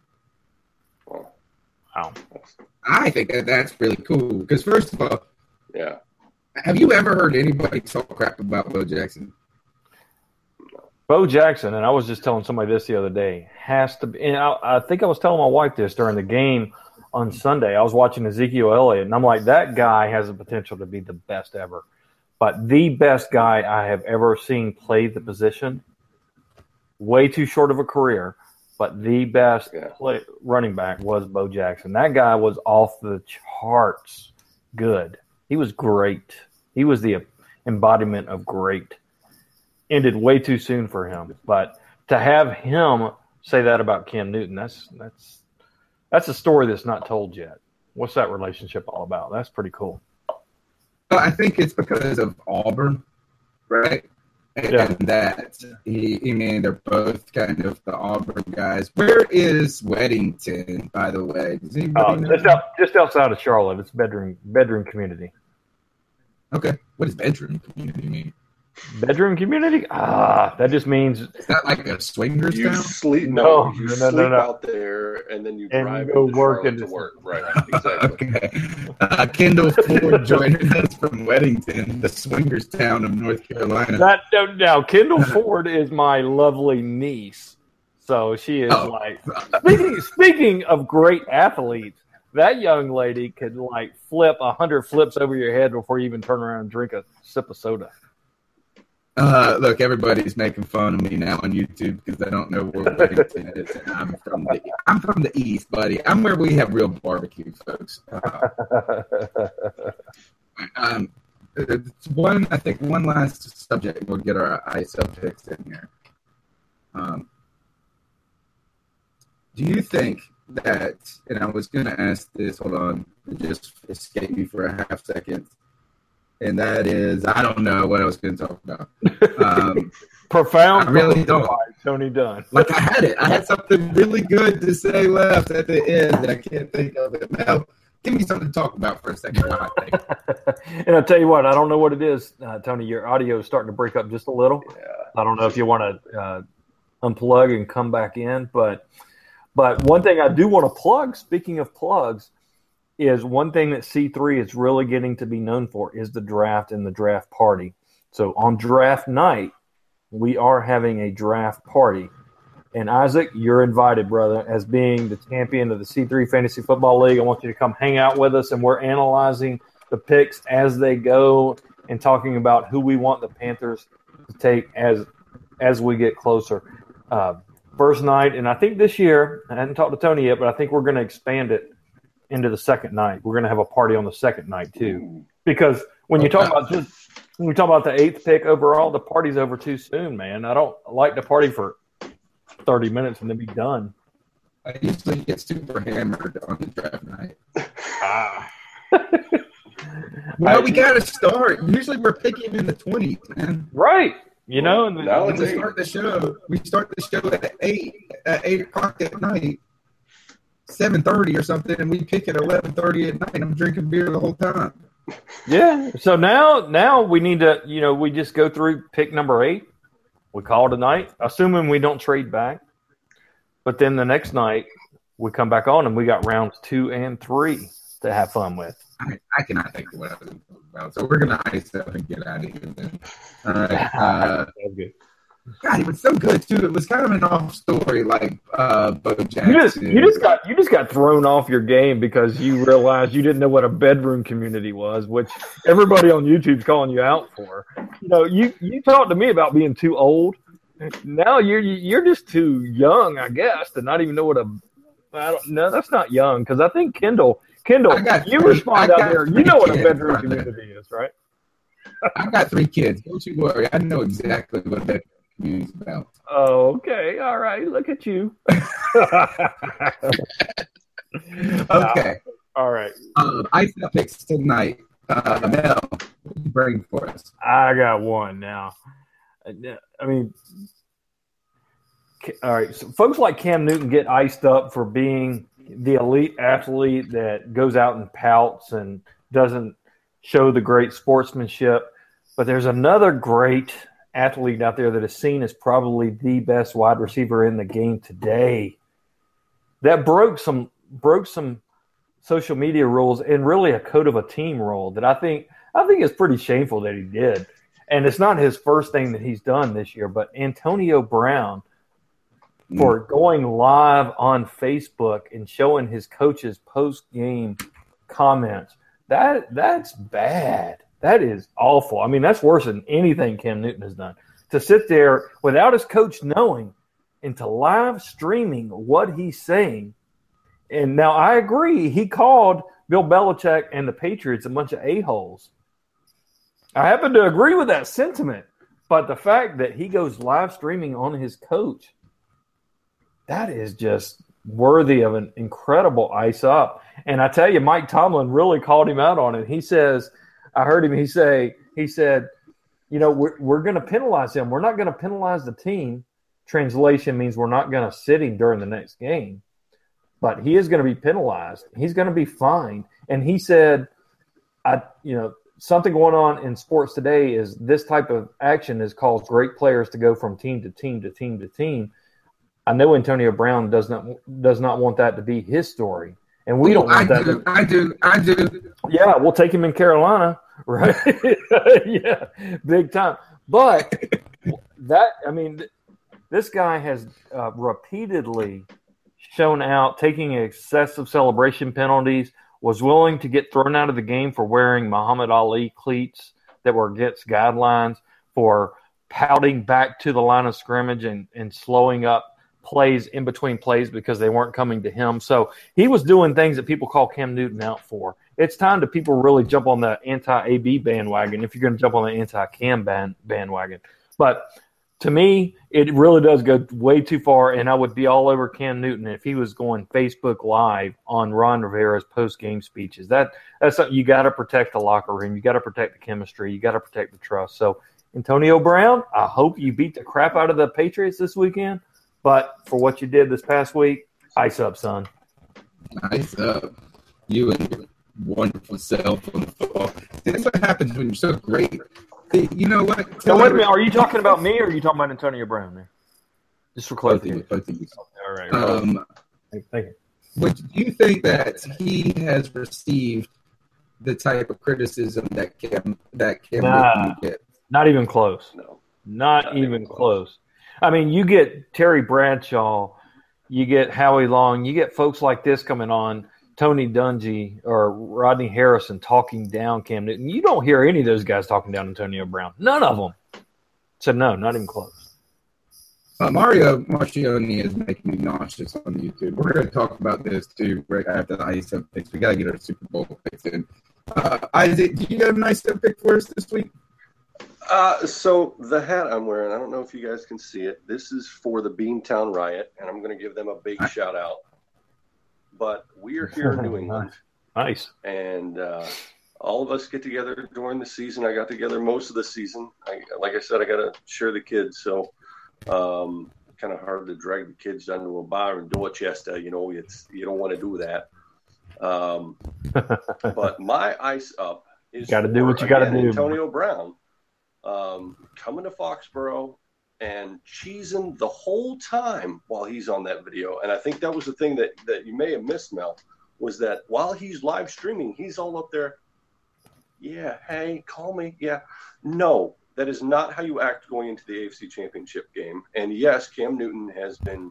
Wow. I think that that's really cool because, first of all, yeah, have you ever heard anybody talk crap about Bo Jackson? Bo Jackson, and I was just telling somebody this the other day, has to be, and I, I think I was telling my wife this during the game on Sunday. I was watching Ezekiel Elliott, and I'm like, that guy has the potential to be the best ever. But the best guy I have ever seen play the position, way too short of a career, but the best yeah. play, running back was Bo Jackson. That guy was off the charts good. He was great. He was the embodiment of great. Ended way too soon for him. But to have him say that about Cam Newton, that's that's that's a story that's not told yet. What's that relationship all about? That's pretty cool. Well, I think it's because of Auburn, right? And yeah. that he, I mean, they're both kind of the Auburn guys. Where is Weddington, by the way? Does anybody uh, know? Just, out, just outside of Charlotte. It's bedroom bedroom community. Okay. What does bedroom community mean? Bedroom community? Ah, that just means is that like a swingers you town? Sleep, no, no, you no, sleep no, no. out there, and then you and drive you go into work Charlotte into to work. Right, exactly. Okay. Uh, Kendall Ford joining us from Weddington, the swingers town of North Carolina. That no, now Kendall Ford is my lovely niece, so she is oh. like speaking. Speaking of great athletes, that young lady could like flip a hundred flips over your head before you even turn around and drink a sip of soda. Uh, look, everybody's making fun of me now on YouTube because I don't know where Weddington is. And I'm from the I'm from the East, buddy. I'm where we have real barbecue, folks. Uh, um, it's one, I think, one last subject. We'll get our eye subjects in here. Um, do you think that? And I was going to ask this. Hold on, it just escaped me for a half second. and that is I don't know what I was going to talk about. Um, Profound. I really don't. Tony Dunn. Like I had it. I had something really good to say left at the end, and I can't think of it now. Give me something to talk about for a second. I think. And I'll tell you what, I don't know what it is, uh, Tony. Your audio is starting to break up just a little. Yeah. I don't know if you want to uh, unplug and come back in, but but one thing I do want to plug, speaking of plugs, is one thing that C three is really getting to be known for is the draft and the draft party. So on draft night, we are having a draft party. And Isaac, you're invited, brother, as being the champion of the C three Fantasy Football League. I want you to come hang out with us, and we're analyzing the picks as they go and talking about who we want the Panthers to take as as we get closer. Uh, first night, and I think this year, I hadn't talked to Tony yet, but I think we're going to expand it into the second night. We're going to have a party on the second night too, because when you talk about just when we talk about the eighth pick overall, the party's over too soon, man. I don't like to party for thirty minutes and then be done. I usually get super hammered on the draft night. Ah. Well, we got to start. Usually we're picking in the twenties, man. Right. You know, and Now When it's we eight. start the show, we start the show at eight at eight o'clock at night, seven thirty or something, and we pick at eleven thirty at night. I'm drinking beer the whole time. yeah. So now, now we need to, you know, we just go through pick number eight. We call it a night, assuming we don't trade back. But then the next night we come back on and we got rounds two and three to have fun with. I, I cannot think of what I was talking about, so we're gonna ice up and get out of here. Then. All right. Uh, That's good. God, it was so good too. It was kind of an off story, like uh, Bo Jackson. You just you just got you just got thrown off your game because you realized you didn't know what a bedroom community was, which everybody on YouTube's calling you out for. You know, you you talked to me about being too old. Now you're you're just too young, I guess, to not even know what a. I don't no, that's not young because I think Kendall Kendall I got you three- respond I out got there. You three know what a kids, bedroom brother. community is, right? I got three kids. Don't you worry. I know exactly what that community's about. Oh, okay, all right. Look at you. Okay. All right. Uh, ice up picks tonight. Uh, Mel, what do you bring for us? I got one now. I mean, all right. So folks like Cam Newton get iced up for being the elite athlete that goes out and pouts and doesn't show the great sportsmanship. But there's another great athlete out there that is seen as probably the best wide receiver in the game today. That broke some broke some social media rules and really a code of a team rule that I think I think is pretty shameful that he did. And it's not his first thing that he's done this year, but Antonio Brown for going live on Facebook and showing his coach's post-game comments. That that's bad. That is awful. I mean, that's worse than anything Cam Newton has done. To sit there without his coach knowing and to live streaming what he's saying. And now I agree, he called Bill Belichick and the Patriots a bunch of a-holes. I happen to agree with that sentiment. But the fact that he goes live streaming on his coach, that is just worthy of an incredible ice up. And I tell you, Mike Tomlin really called him out on it. He says, I heard him, he say, he said, you know, we're, we're going to penalize him. We're not going to penalize the team. Translation means we're not going to sit him during the next game. But he is going to be penalized. He's going to be fined. And he said, I, you know, something going on in sports today is this type of action has caused great players to go from team to team to team to team. I know Antonio Brown does not does not want that to be his story, and we Ooh, don't want I that. do, To, I do, I do. yeah, we'll take him in Carolina, right? Yeah, big time. But that, I mean, this guy has uh, repeatedly shown out taking excessive celebration penalties. Was willing to get thrown out of the game for wearing Muhammad Ali cleats that were against guidelines, for pouting back to the line of scrimmage and, and slowing up plays in between plays because they weren't coming to him. So he was doing things that people call Cam Newton out for. It's time to people really jump on the anti-A B bandwagon if you're going to jump on the anti-Cam band, bandwagon. But to me, it really does go way too far, and I would be all over Cam Newton if he was going Facebook Live on Ron Rivera's post-game speeches. That That's something you got to protect the locker room. You got to protect the chemistry. You got to protect the trust. So, Antonio Brown, I hope you beat the crap out of the Patriots this weekend, but for what you did this past week, ice up, son. Ice up. You and your wonderful self on the football. That's what happens when you're so great. You know what? Now, wait a minute. Are you talking about me or are you talking about Antonio Brown there? Just for clarity. Both of you. All right. Um, Thank you. But do you think that he has received the type of criticism that Cam that Cam Nah. Newton gets? Not even close. No. Not, Not even close. close. I mean, you get Terry Bradshaw, you get Howie Long, you get folks like this coming on, Tony Dungy or Rodney Harrison talking down Cam Newton. You don't hear any of those guys talking down Antonio Brown. None of them. So, no, not even close. Uh, Mario Marchioni is making me nauseous on YouTube. We're going to talk about this, too, right after the ice up picks. We got to get our Super Bowl picks in. Uh, Isaac, do you have a nice up pick for us this week? Uh, so the hat I'm wearing, I don't know if you guys can see it. This is for the Beantown Riot, and I'm going to give them a big shout out. But we are here in New England. Nice. And uh, all of us get together during the season. I got together most of the season. I, like I said, I got to share the kids. So um, kind of hard to drag the kids down to a bar in Dorchester. You know, it's you don't want to do that. Um, but my ice up is got to do what you got to do. Antonio Brown um, coming to Foxborough and cheesing the whole time while he's on that video. And I think that was the thing that, that you may have missed, Mel, was that while he's live streaming, he's all up there, yeah, hey, call me, yeah. No, that is not how you act going into the A F C Championship game. And, yes, Cam Newton has been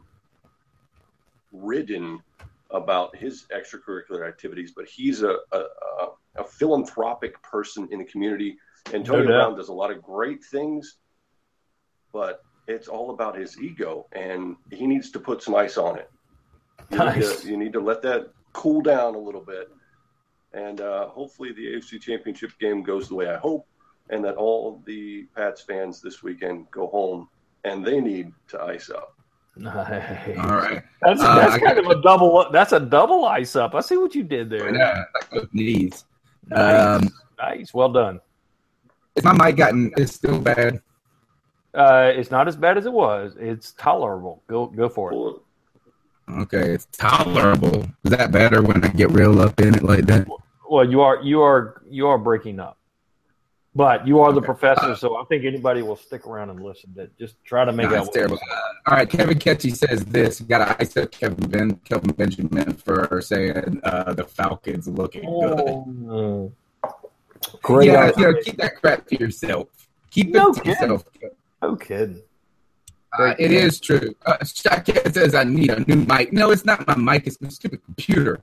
ridden about his extracurricular activities, but he's a, a, a, a philanthropic person in the community. Antonio No doubt. Brown does a lot of great things, but it's all about his ego, and he needs to put some ice on it. You, Nice. need, to, you need to let that cool down a little bit, and uh, hopefully the A F C Championship game goes the way I hope, and that all the Pats fans this weekend go home, and they need to ice up. Nice. All right. That's, Uh, that's I kind got- of a double. That's a double ice up. I see what you did there. Yeah, like both knees. Nice. Um, Nice. Well done. Is my mic gotten is still bad? Uh, it's not as bad as it was. It's tolerable. Go go for it. Well, Okay, it's tolerable. Is that better when I get real up in it like that? Well, you are you are you are breaking up, but you are the Okay. professor, Uh, so I think anybody will stick around and listen. To just try to make No, out. it's terrible. Uh, all right, Kevin Ketchy says this. Got to ice up Kevin ben, Kelvin Benjamin for saying uh, the Falcons looking good. Oh, great. yeah, idea. you know, keep that crap to yourself. Keep No it to kidding. yourself. No kidding. Uh, it is true. Uh, Shaq says I need a new mic. No, it's not my mic. It's my stupid computer.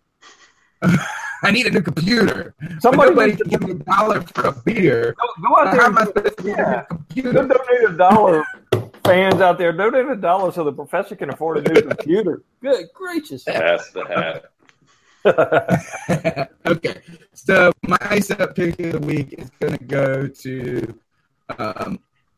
I need a new computer. Somebody But nobody needs can give me a dollar for a beer. Go, go out Uh, there. How and am I do- supposed to get a yeah. new computer? Go donate a dollar. Fans out there, donate a dollar so the professor can afford a new computer. Good gracious. that's the hat. Okay, so my ice up pick of the week is going to go to. Um,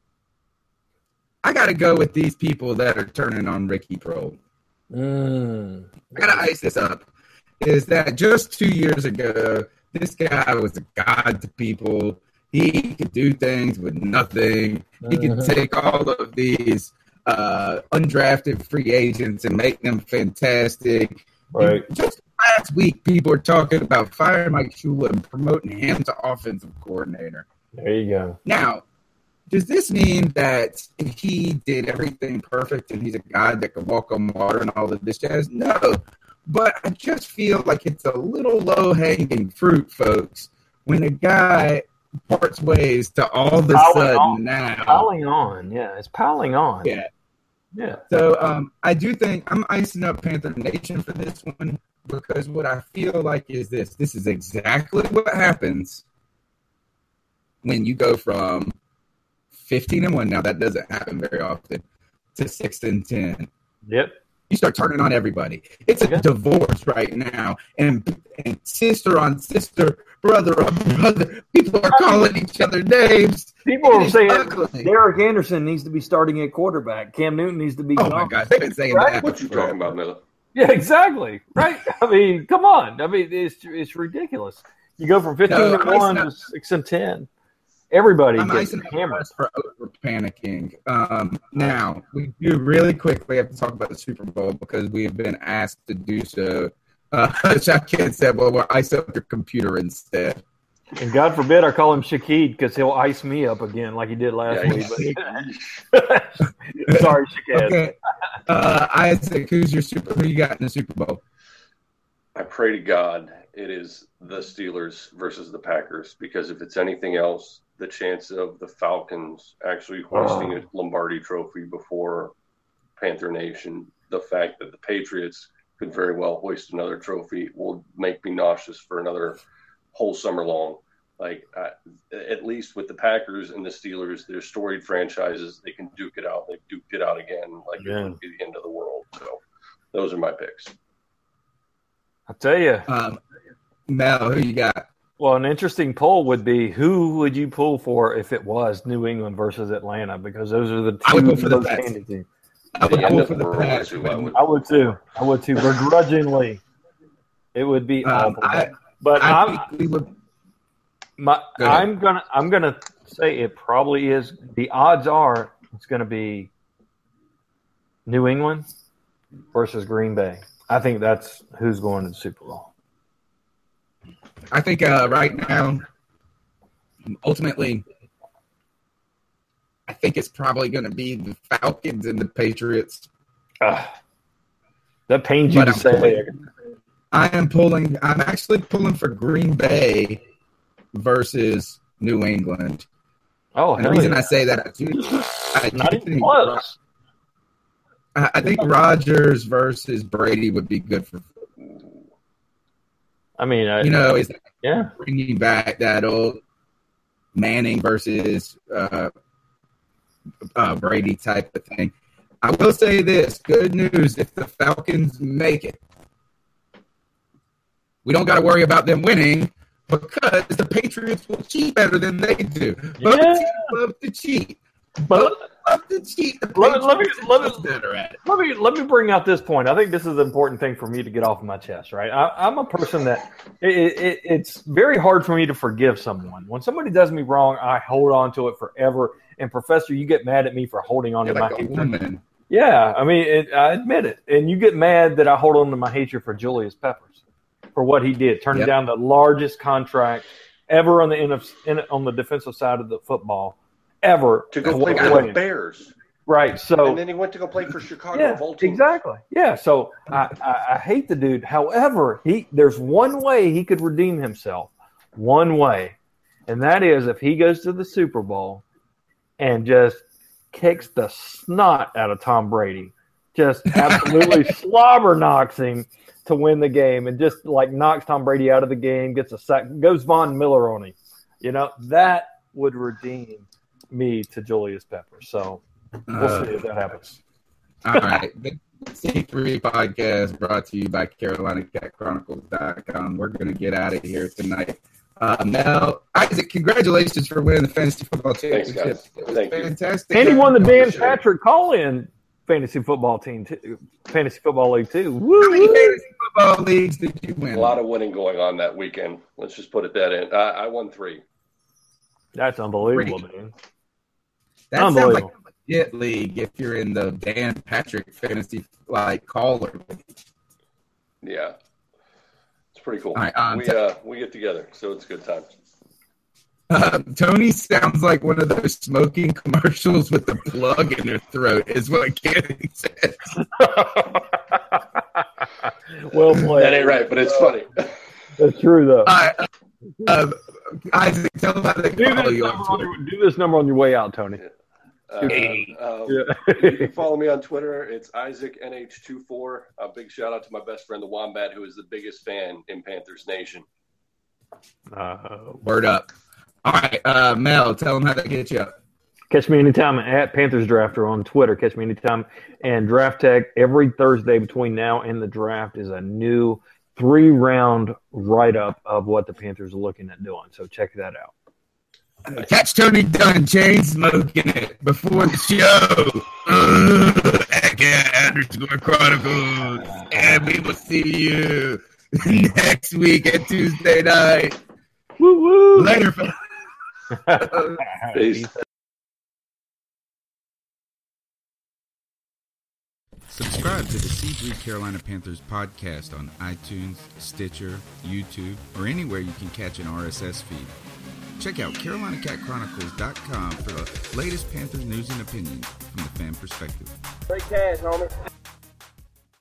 I got to go with these people that are turning on Ricky Prohl. Mm. I got to ice this up. Is that just two years ago, this guy was a god to people. He could do things with nothing. He could Mhm. take all of these uh, undrafted free agents and make them fantastic. Right. Just last week, people were talking about firing Mike Shula and promoting him to offensive coordinator. There you go. Now, does this mean that he did everything perfect and he's a guy that can walk on water and all of this jazz? No. But I just feel like it's a little low-hanging fruit, folks, when a guy parts ways to all of a Piling sudden on. now. Piling on. Yeah, it's piling on. Yeah. Yeah. So um, I do think I'm icing up Panther Nation for this one because what I feel like is this. This is exactly what happens when you go from fifteen and one. Now, that doesn't happen very often, to six and ten. Yep. You start turning on everybody. It's a Yeah. divorce right now. And, and sister on sister, brother on brother, people are calling each other names. People are It's saying ugly. Derek Anderson needs to be starting at quarterback. Cam Newton needs to be Oh, gone. my God. They've been saying Right? that. What you before. talking about, Miller? Yeah, exactly. Right. I mean, come on. I mean, it's it's ridiculous. You go from fifteen No, and I'm one not- to six and ten. Everybody I'm gets icing the hammered. cake for over panicking. Um, now, we do really quickly have to talk about the Super Bowl because we have been asked to do so. Uh, Shaq Kid said, well, we'll ice up your computer instead. And God forbid I call him Shaquille because he'll ice me up again like he did last Yeah, week. But sorry, Shaquille. Okay. Uh, Isaac, who's your super? Who you got in the Super Bowl? I pray to God it is the Steelers versus the Packers, because if it's anything else, the chance of the Falcons actually hoisting a Lombardi trophy before Panther Nation, the fact that the Patriots could very well hoist another trophy will make me nauseous for another whole summer long. Like, uh, at least with the Packers and the Steelers, they're storied franchises. They can duke it out. They duked it out again. Like, Yeah. it would be the end of the world. So those are my picks. I'll tell you. Um, Mel, who you got? Well, an interesting poll would be who would you pull for if it was New England versus Atlanta? Because those are the I would two go for the most Pats. handy teams. I would The end go of for the the world Pats. is who I would- I would too. I would too. Begrudgingly, it would be Um, awful. I, but I I'm think we would. my, Go ahead. I'm gonna I'm gonna say it probably is. The odds are it's gonna be New England versus Green Bay. I think that's who's going to the Super Bowl. I think uh, right now, ultimately, I think it's probably going to be the Falcons and the Patriots. Ugh. That pains you But to I'm say. pulling- I am pulling. I'm actually pulling for Green Bay versus New England. Oh, And the hell reason yeah. I say that, I do, I do Not even think, close. I I think Rodgers versus Brady would be good for. I mean, I, You know, is yeah. bringing back that old Manning versus uh, uh, Brady type of thing. I will say this: good news if the Falcons make it, we don't got to worry about them winning because the Patriots will cheat better than they do. Both Yeah. teams love to cheat. But Both love to cheat. The Let me- let me- Patriots let me- are much better at it. let me let me bring out this point. I think this is an important thing for me to get off my chest. Right, I, I'm a person that it, it, it's very hard for me to forgive someone. When somebody does me wrong, I hold on to it forever. And Professor, you get mad at me for holding on You're to like my a hatred. woman. Yeah, I mean, it, I admit it. And you get mad that I hold on to my hatred for Julius Peppers for what he did, turning Yep. down the largest contract ever on the N F C, in, on the defensive side of the football ever To go walk play for away. the Bears. Right. So And then he went to go play for Chicago yeah, of all teams. exactly. Yeah. So I, I, I hate the dude. However, he there's one way he could redeem himself. One way. And that is if he goes to the Super Bowl and just kicks the snot out of Tom Brady. Just absolutely slobber knocks him to win the game and just like knocks Tom Brady out of the game, gets a sack, goes Von Miller on him. You know, that would redeem me to Julius Peppers. So we'll Uh, see if that happens. All right. The C three podcast brought to you by Carolina Cat Chronicles dot com. We're going to get out of here tonight. Uh, Mel, Isaac, congratulations for winning the fantasy football Thanks, championship. guys. It was Thank you. fantastic. And he won the Dan Appreciate it. Patrick call-in fantasy football team, too, fantasy football league too. How many Woo! fantasy football leagues did you win? A lot of winning going on that weekend. Let's just put it that in. I, I won three. That's unbelievable, man. That sounds like Unbelievable. a legit league if you're in the Dan Patrick fantasy like caller. Yeah. It's pretty cool. All right, um, we t- uh we get together, so it's good times. Uh, Tony sounds like one of those smoking commercials with the plug in their throat, is what Kenny said. Well played. That ain't right, but it's funny. That's true, though. All right, uh, Isaac, tell them how they Do follow this, you number on on Twitter. your, do this number on your way out, Tony. Uh, Hey. um, Yeah. You can follow me on Twitter. It's Isaac N H twenty-four. A big shout out to my best friend, the Wombat, who is the biggest fan in Panthers Nation. Uh, Word up. All right, uh, Mel, tell them how they get you up. Catch me anytime at Panthers Drafter on Twitter. Catch me anytime. And Draft Tech every Thursday between now and the draft is a new three-round write-up of what the Panthers are looking at doing. So check that out. Catch Tony Dunn chain smoking it before the show. Uh, at underscore Chronicles. And we will see you next week at Tuesday night. Woo woo. Later, fellas. Peace. Subscribe to the C three Carolina Panthers podcast on iTunes, Stitcher, YouTube, or anywhere you can catch an R S S feed. Check out Carolina Cat Chronicles dot com for the latest Panthers news and opinions from the fan perspective. Great cash, homie.